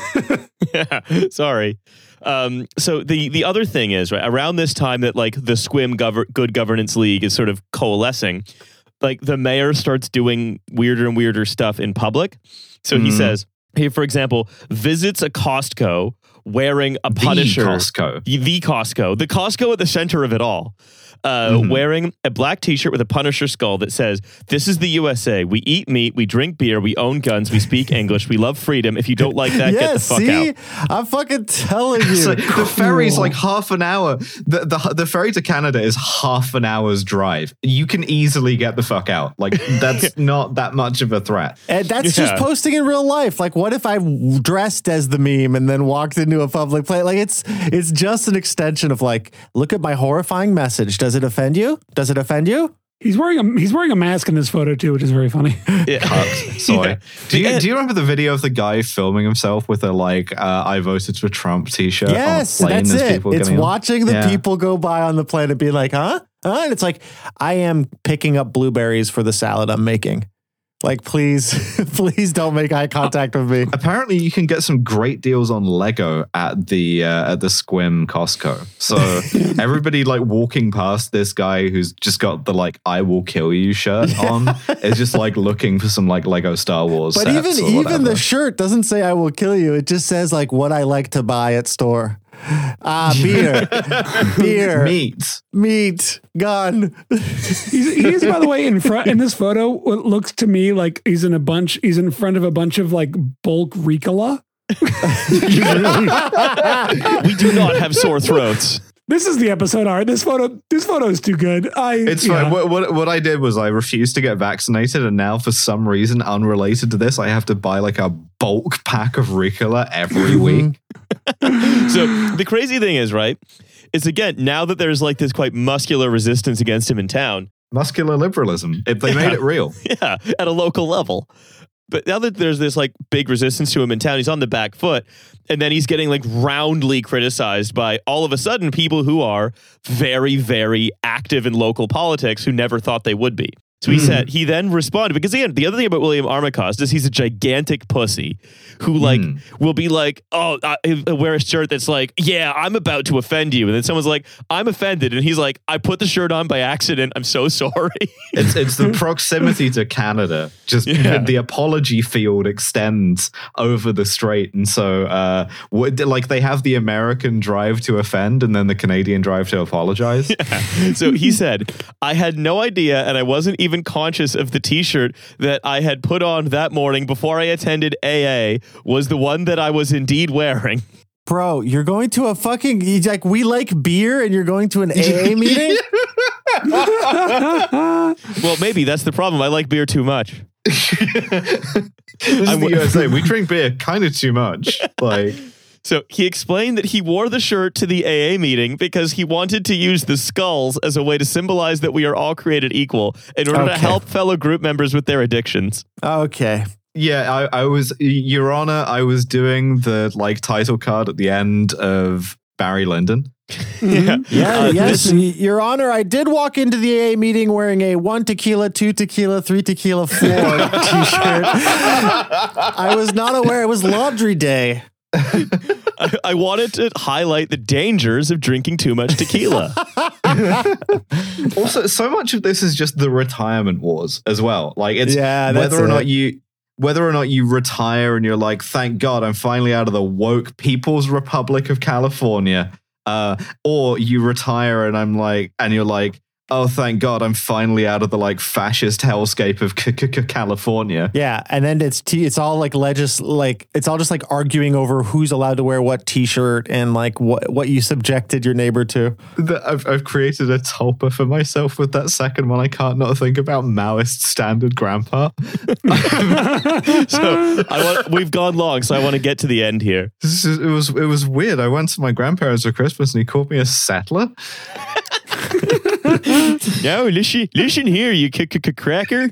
Yeah, sorry. Um, so the the other thing is, right, around this time that like the Squim Gover- Good Governance League is sort of coalescing, like the mayor starts doing weirder and weirder stuff in public. So he mm. says, he, for example, visits a Costco wearing a the Punisher. Costco. The Costco. The Costco at the center of it all. Uh, mm-hmm. Wearing a black t-shirt with a Punisher skull that says, "This is the U S A. We eat meat, we drink beer, we own guns, we speak English, we love freedom. If you don't like that, yeah, get the fuck see? out." I'm fucking telling you. So the ferry's like half an hour. The, the the ferry to Canada is half an hour's drive. You can easily get the fuck out. Like that's not that much of a threat. And that's Yeah. just posting in real life. Like, what if I dressed as the meme and then walked into a public place? Like, it's it's just an extension of like, look at my horrifying message. Does it offend you? Does it offend you? He's wearing a he's wearing a mask in this photo too, which is very funny. Yeah. Cucked. Sorry. Yeah. Do you Yeah. do you remember the video of the guy filming himself with a like uh, "I voted for Trump" t-shirt? Yes, on a plane that's as it. people It's getting on? watching the Yeah. people go by on the plane and being like, huh? Huh? And it's like, I am picking up blueberries for the salad I'm making. Like, please, please don't make eye contact with me. Apparently, you can get some great deals on Lego at the uh, at the Squim Costco. So everybody like walking past this guy who's just got the like "I will kill you" shirt on is just like looking for some like Lego Star Wars. But sets even or even whatever. the shirt doesn't say "I will kill you." It just says like what I like to buy at store. Ah, beer, beer, meat. meat, gun. He's, he's by the way in front in this photo. What looks to me like he's in a bunch. He's in front of a bunch of like bulk Ricola. We do not have sore throats. This is the episode art. This photo, this photo is too good. I. It's yeah. fine. What, what what I did was I refused to get vaccinated, and now for some reason unrelated to this, I have to buy like a bulk pack of Ricola every week. So the crazy thing is, right, is again, now that there's like this quite muscular resistance against him in town. Muscular liberalism. If they made it real. Yeah, at a local level. But now that there's this like big resistance to him in town, he's on the back foot, and then he's getting like roundly criticized by all of a sudden people who are very, very active in local politics who never thought they would be. So he mm. said, he then responded, because again, the other thing about William Armacost is he's a gigantic pussy who like mm. will be like, oh, I, he'll wear a shirt that's like, yeah, I'm about to offend you. And then someone's like, I'm offended. And he's like, I put the shirt on by accident. I'm so sorry. It's it's the proximity to Canada. Just Yeah. the apology field extends over the strait. And so uh, what, like they have the American drive to offend and then the Canadian drive to apologize. Yeah. So he said, I had no idea and I wasn't even conscious of the t-shirt that I had put on that morning before I attended A A was the one that I was indeed wearing. Bro, you're going to a fucking, he's like, we like beer and you're going to an A A meeting? Well, maybe that's the problem. I like beer too much. This is I'm- the U S A. We drink beer kind of too much. Like, So he explained that he wore the shirt to the A A meeting because he wanted to use the skulls as a way to symbolize that we are all created equal in order to Okay. help fellow group members with their addictions. Okay. yeah, I, I was, Your Honor, I was doing the like title card at the end of Barry Lyndon. Yeah. Yeah, Uh, yes, this- y- Your Honor, I did walk into the A A meeting wearing a one tequila, two tequila, three tequila, four t-shirt. I was not aware it was laundry day. I, I wanted to highlight the dangers of drinking too much tequila. Also, so much of this is just the retirement wars as well. Like it's Yeah, that's whether or it. not you whether or not you retire and you're like, thank God, I'm finally out of the woke People's Republic of California, uh, or you retire and I'm like, and you're like, oh, thank God, I'm finally out of the like fascist hellscape of c- c- c- California. Yeah, and then it's t- it's all like legis like it's all just like arguing over who's allowed to wear what T-shirt and like what what you subjected your neighbor to. That I've, I've created a tulpa for myself with that second one. I can't not think about Maoist standard grandpa. So I want, we've gone long, so I want to get to the end here. This is, it was it was weird. I went to my grandparents for Christmas and he called me a settler. No, listen, listen here, you c- c- c- cracker.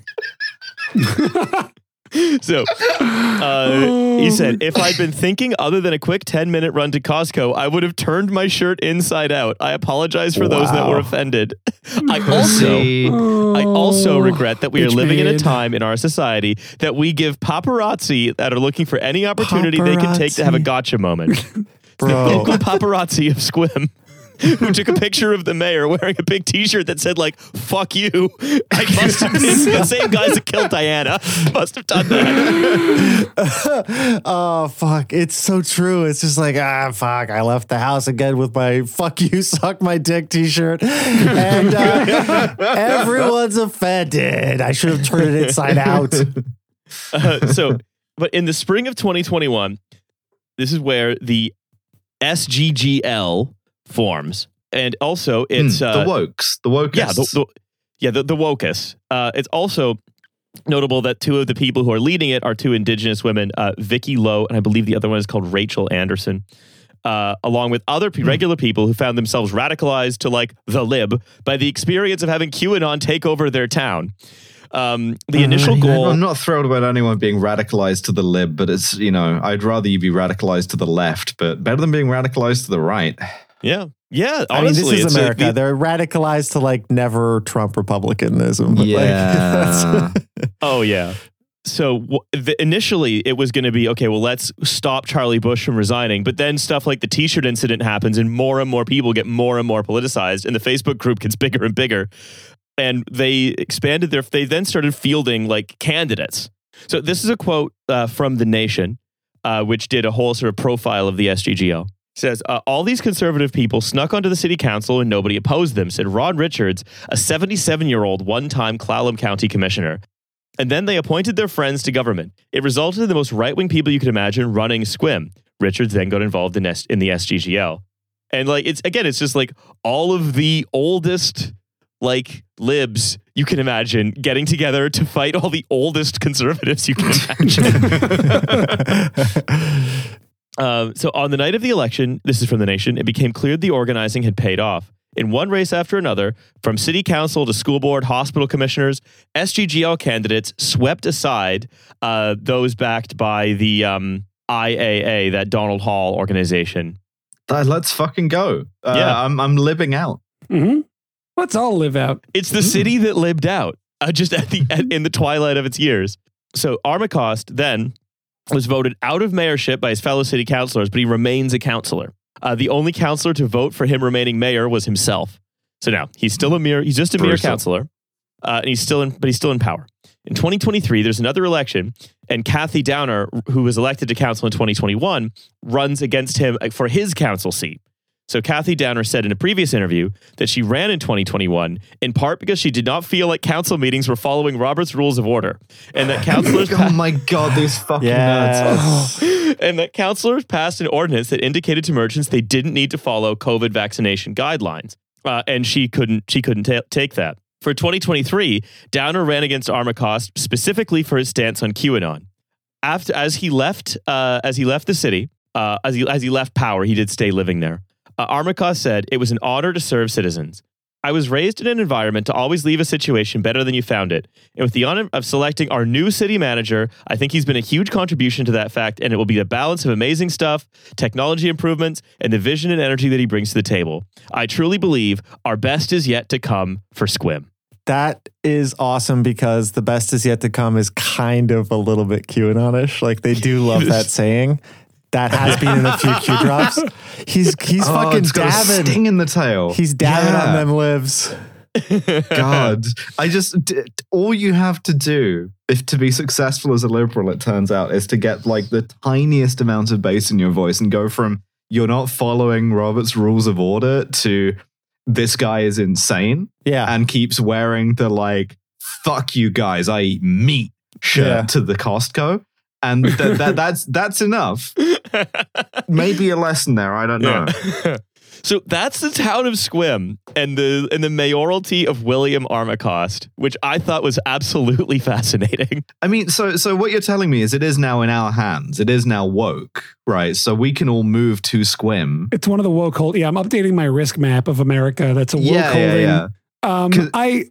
So uh, he said, if I'd been thinking other than a quick ten minute run to Costco, I would have turned my shirt inside out. I apologize for those that Wow. were offended. I also, See, I also regret that we are Bitch living in a made. time in our society that we give paparazzi that are looking for any opportunity they can take to have a Paparazzi. gotcha moment. Bro. Local paparazzi of Squim, who took a picture of the mayor wearing a big T-shirt that said like "fuck you." I must have been the same guys that killed Diana. Must have done that. Oh fuck, it's so true. It's just like, ah fuck, I left the house again with my "fuck you, suck my dick" T-shirt, and uh, everyone's offended. I should have turned it inside out. Uh, so, but in the spring of twenty twenty-one, this is where the S G G L forms, and also it's Hmm, uh, the wokes, the wokes. yeah, the, the, yeah, the, the wokus. Uh, it's also notable that two of the people who are leading it are two indigenous women, uh, Vicky Lowe, and I believe the other one is called Rachel Anderson, uh, along with other pe- regular people who found themselves radicalized to like the lib by the experience of having QAnon take over their town. Um, the initial goal. I'm not thrilled about anyone being radicalized to the lib, but it's, you know, I'd rather you be radicalized to the left, but better than being radicalized to the right. Yeah. Yeah. I mean, Honestly, this it's is a- America. the- They're radicalized to like never Trump Republicanism. But Yeah. Like, oh, yeah. So w- the, initially it was going to be, okay, well, let's stop Charlie Bush from resigning. But then stuff like the T-shirt incident happens and more and more people get more and more politicized and the Facebook group gets bigger and bigger. And they expanded their, they then started fielding like candidates. So this is a quote uh, from The Nation, uh, which did a whole sort of profile of the S G G L. It says, uh, all these conservative people snuck onto the city council and nobody opposed them, said Ron Richards, a seventy-seven-year-old one-time Clallam County commissioner. And then they appointed their friends to government. It resulted in the most right-wing people you could imagine running Squim. Richards then got involved in, S- in the S G G L. And like, it's again, it's just like all of the oldest like libs you can imagine getting together to fight all the oldest conservatives you can imagine. um, so on the night of the election, this is from The Nation, it became clear the organizing had paid off. In one race after another, from city council to school board, hospital commissioners, S G G L candidates swept aside uh, those backed by the um, I A A, that Donald Hall organization. Uh, let's fucking go. Uh, Yeah. I'm, I'm living out. Mm-hmm. Let's all live out. It's the city that lived out, uh, just at the at, in the twilight of its years. So Armacost then was voted out of mayorship by his fellow city councilors, but he remains a councilor. Uh, the only councilor to vote for him remaining mayor was himself. So now he's still a mere he's just a mere Brutal. councilor, uh, and he's still in, but he's still in power. In twenty twenty-three, there's another election, and Kathy Downer, who was elected to council in twenty twenty-one, runs against him for his council seat. So Kathy Downer said in a previous interview that she ran in twenty twenty-one in part because she did not feel like council meetings were following Robert's Rules of Order, and that councilors Oh my God, these fucking Yes. nerds. and that councilors passed an ordinance that indicated to merchants they didn't need to follow COVID vaccination guidelines, uh, and she couldn't she couldn't ta- take that. For twenty twenty-three, Downer ran against Armacost specifically for his stance on QAnon. After as he left uh, as he left the city, uh, as he as he left power, he did stay living there. Uh, Armacost said, "It was an honor to serve citizens. I was raised in an environment to always leave a situation better than you found it. And with the honor of selecting our new city manager, I think he's been a huge contribution to that fact, and it will be the balance of amazing stuff, technology improvements, and the vision and energy that he brings to the table. I truly believe our best is yet to come for Squim." that is awesome because the best is yet to come is kind of a little bit QAnon-ish. Like they do love that saying. that has been in a few Q drops. He's he's Oh, fucking it's got a dabbing. sting in the tail. He's dabbing Yeah. on them lives. God, I just d- all you have to do if to be successful as a liberal, it turns out, is to get like the tiniest amount of bass in your voice and go from "you're not following Robert's rules of order" to "this guy is insane," Yeah. and keeps wearing the like "fuck you guys, I eat meat" shirt Yeah. to the Costco, and th- that that's that's enough. Maybe a lesson there. I don't know. Yeah. So that's the town of Squim and the and the mayoralty of William Armacost, which I thought was absolutely fascinating. I mean, so so what you're telling me is it is now in our hands. It is now woke, right? So we can all move to Squim. It's one of the woke hold. Yeah, I'm updating my risk map of America. That's a woke Yeah, yeah, holding. yeah. Um, 'Cause- I,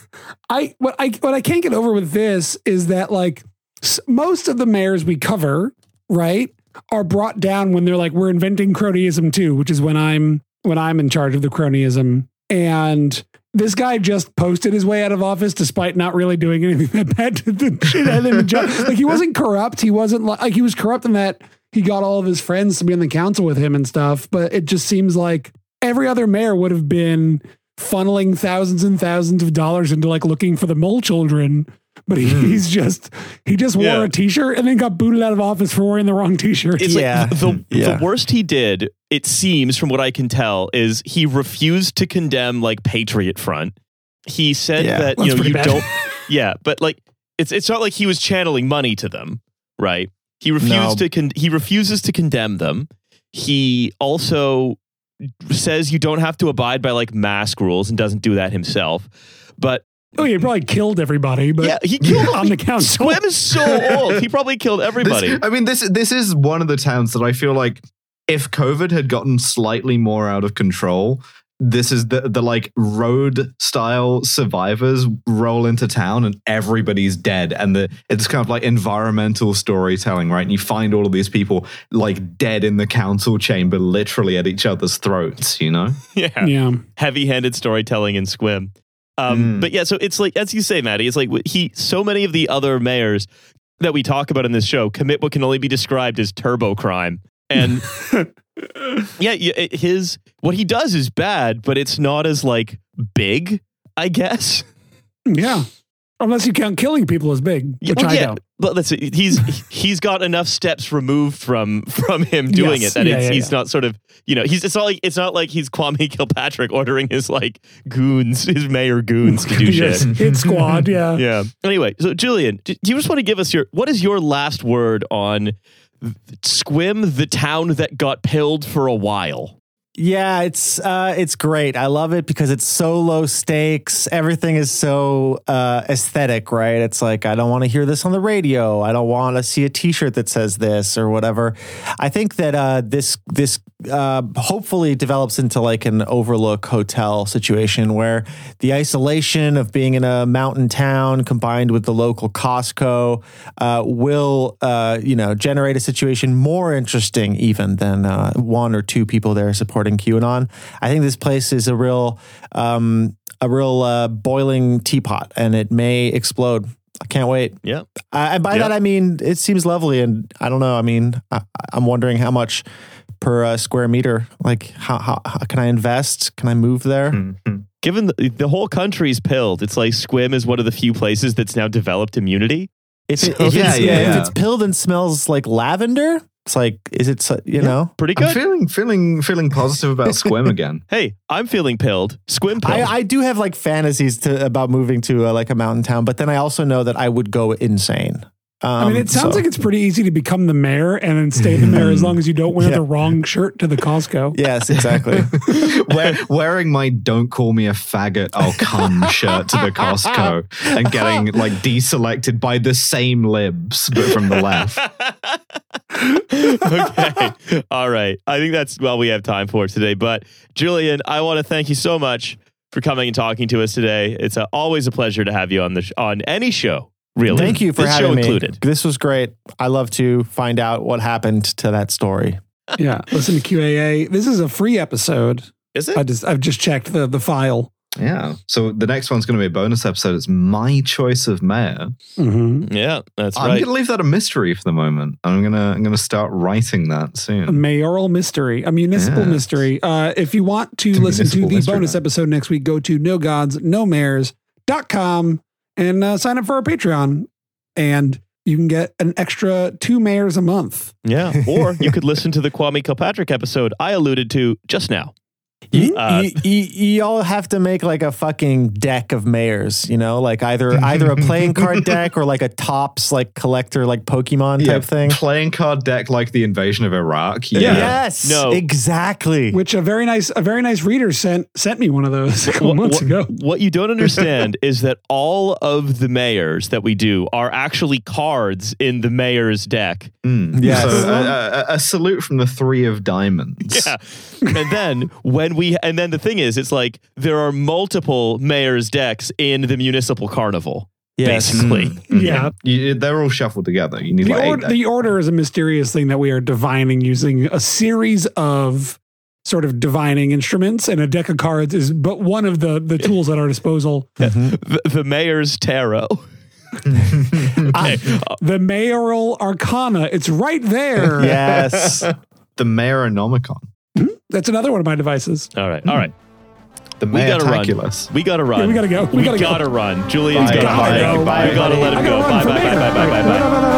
I, what I, what I can't get over with this is that like s- most of the mayors we cover, right, are brought down when they're like, we're inventing cronyism too, which is when I'm, when I'm in charge of the cronyism. And this guy just posted his way out of office despite not really doing anything that bad to the shit out of him. Like he wasn't corrupt. He wasn't like, like he was corrupt in that he got all of his friends to be on the council with him and stuff. But it just seems like every other mayor would have been funneling thousands and thousands of dollars into like looking for the mole children, but he, Mm. he's just he just wore Yeah. a t-shirt and then got booted out of office for wearing the wrong t-shirt. It's Yeah. like the, Yeah. the worst he did, it seems from what I can tell, is he refused to condemn like Patriot Front. He said Yeah. that, Well, you know, that's you pretty bad. don't, yeah, but like, it's it's not like he was channeling money to them, right? He refused No. to, con- he refuses to condemn them. He also says you don't have to abide by like mask rules and doesn't do that himself. But Oh, he probably killed everybody, but yeah, he killed on the council. Squim is so old. He probably killed everybody. This, I mean, this this is one of the towns that I feel like if COVID had gotten slightly more out of control, this is the the like road style survivors roll into town and everybody's dead, and the it's kind of like environmental storytelling, right? And you find all of these people like dead in the council chamber, literally at each other's throats, you know? yeah. Yeah. Heavy-handed storytelling in Squim. Um, Mm. But yeah, so it's like, as you say, Maddie, it's like he, so many of the other mayors that we talk about in this show commit what can only be described as turbo crime. And yeah, yeah, it- his, what he does is bad, but it's not as like big, I guess. Yeah. Unless you count killing people as big, Yeah, which well, I yeah, don't. but let's see, he's he's got enough steps removed from from him doing Yes, it that yeah, it's, yeah, he's yeah. not sort of, you know, he's it's not like it's not like he's Kwame Kilpatrick ordering his like goons, his mayor goons to do Yes, shit. hit squad, yeah. Yeah. Anyway, so Julian, do you just want to give us your what is your last word on Squim, the town that got pilled for a while? Yeah, it's uh, it's great. I love it because it's so low stakes. Everything is so uh, aesthetic, right? It's like I don't want to hear this on the radio. I don't want to see a T-shirt that says this or whatever. I think that uh, this this uh, hopefully develops into like an overlook hotel situation where the isolation of being in a mountain town combined with the local Costco uh, will uh, you know generate a situation more interesting even than uh, one or two people there supporting QAnon. I think this place is a real, um, a real uh, boiling teapot, and it may explode. I can't wait. Yeah. Uh, and by Yeah. that I mean it seems lovely, and I don't know. I mean, I, I'm wondering how much per uh, square meter. Like, how, how how can I invest? Can I move there? Mhm. Given the, the whole country's pilled, it's like Squim is one of the few places that's now developed immunity. If, it, So- if, Yeah, it's, yeah, if yeah. it's pilled and smells like lavender, it's like, is it so- you know? Pretty I'm good. feeling feeling feeling positive about Squim again. Hey, I'm feeling pilled. Squim pilled. I, I do have like fantasies to about moving to uh, like a mountain town, but then I also know that I would go insane. Um, I mean, it sounds so- like it's pretty easy to become the mayor and then stay the mayor as long as you don't wear Yeah. the wrong shirt to the Costco. Yes, exactly. Wear, wearing my "Don't call me a faggot, I'll come" shirt to the Costco and getting like deselected by the same libs but from the left. Okay. All right. I think that's all we have time for today. But Julian, I want to thank you so much for coming and talking to us today. It's uh always a pleasure to have you on the sh- on any show. Really. Thank you for this having show me. included. This was great. I love to find out what happened to that story. Yeah. Listen to Q A A. This is a free episode. Is I it? just I've just checked the the file. Yeah. So the next one's going to be a bonus episode. It's my choice of mayor. Mm-hmm. Yeah, that's I'm right. going to leave that a mystery for the moment. I'm going to I'm going to start writing that A soon. mayoral mystery, a municipal Yes. mystery. Uh, if you want to It's a listen to municipal the mystery, bonus man. episode next week, go to no gods no mayors dot com and uh, sign up for our Patreon. And you can get an extra two mayors a month. Yeah, or you could listen to the Kwame Kilpatrick episode I alluded to just now. You, Uh, you, you, you all have to make like a fucking deck of mayors, you know, like either either a playing card deck or like a tops like collector like Pokemon type thing. Playing card deck like the invasion of Iraq. Yeah. Yeah. Yes, No. exactly. Which a very nice, a very nice reader sent sent me one of those a couple What- months what, ago. what you don't understand is that all of the mayors that we do are actually cards in the mayor's deck. Mm. Yes. So a, a, a salute from the three of diamonds. Yeah. And then when we and then the thing is, it's like there are multiple mayor's decks in the municipal carnival. Yes. Basically. Mm. Yeah. You, they're all shuffled together. You need The, like or, eight the order is a mysterious thing that we are divining using a series of sort of divining instruments, and a deck of cards is but one of the the tools at our disposal. The, the mayor's tarot. Okay. The mayoral arcana, it's right there. Yes. the Mayoranomicon. That's another one of my devices. All right. All right. The We gotta run. Mayotaculus. We gotta run. Yeah, we gotta go. We We gotta gotta, go. run. Julian's Bye. gotta Bye. hurry. Bye. We gotta let I him gotta go. run Bye for bye bye mayor. bye bye bye bye. Bye, bye, bye.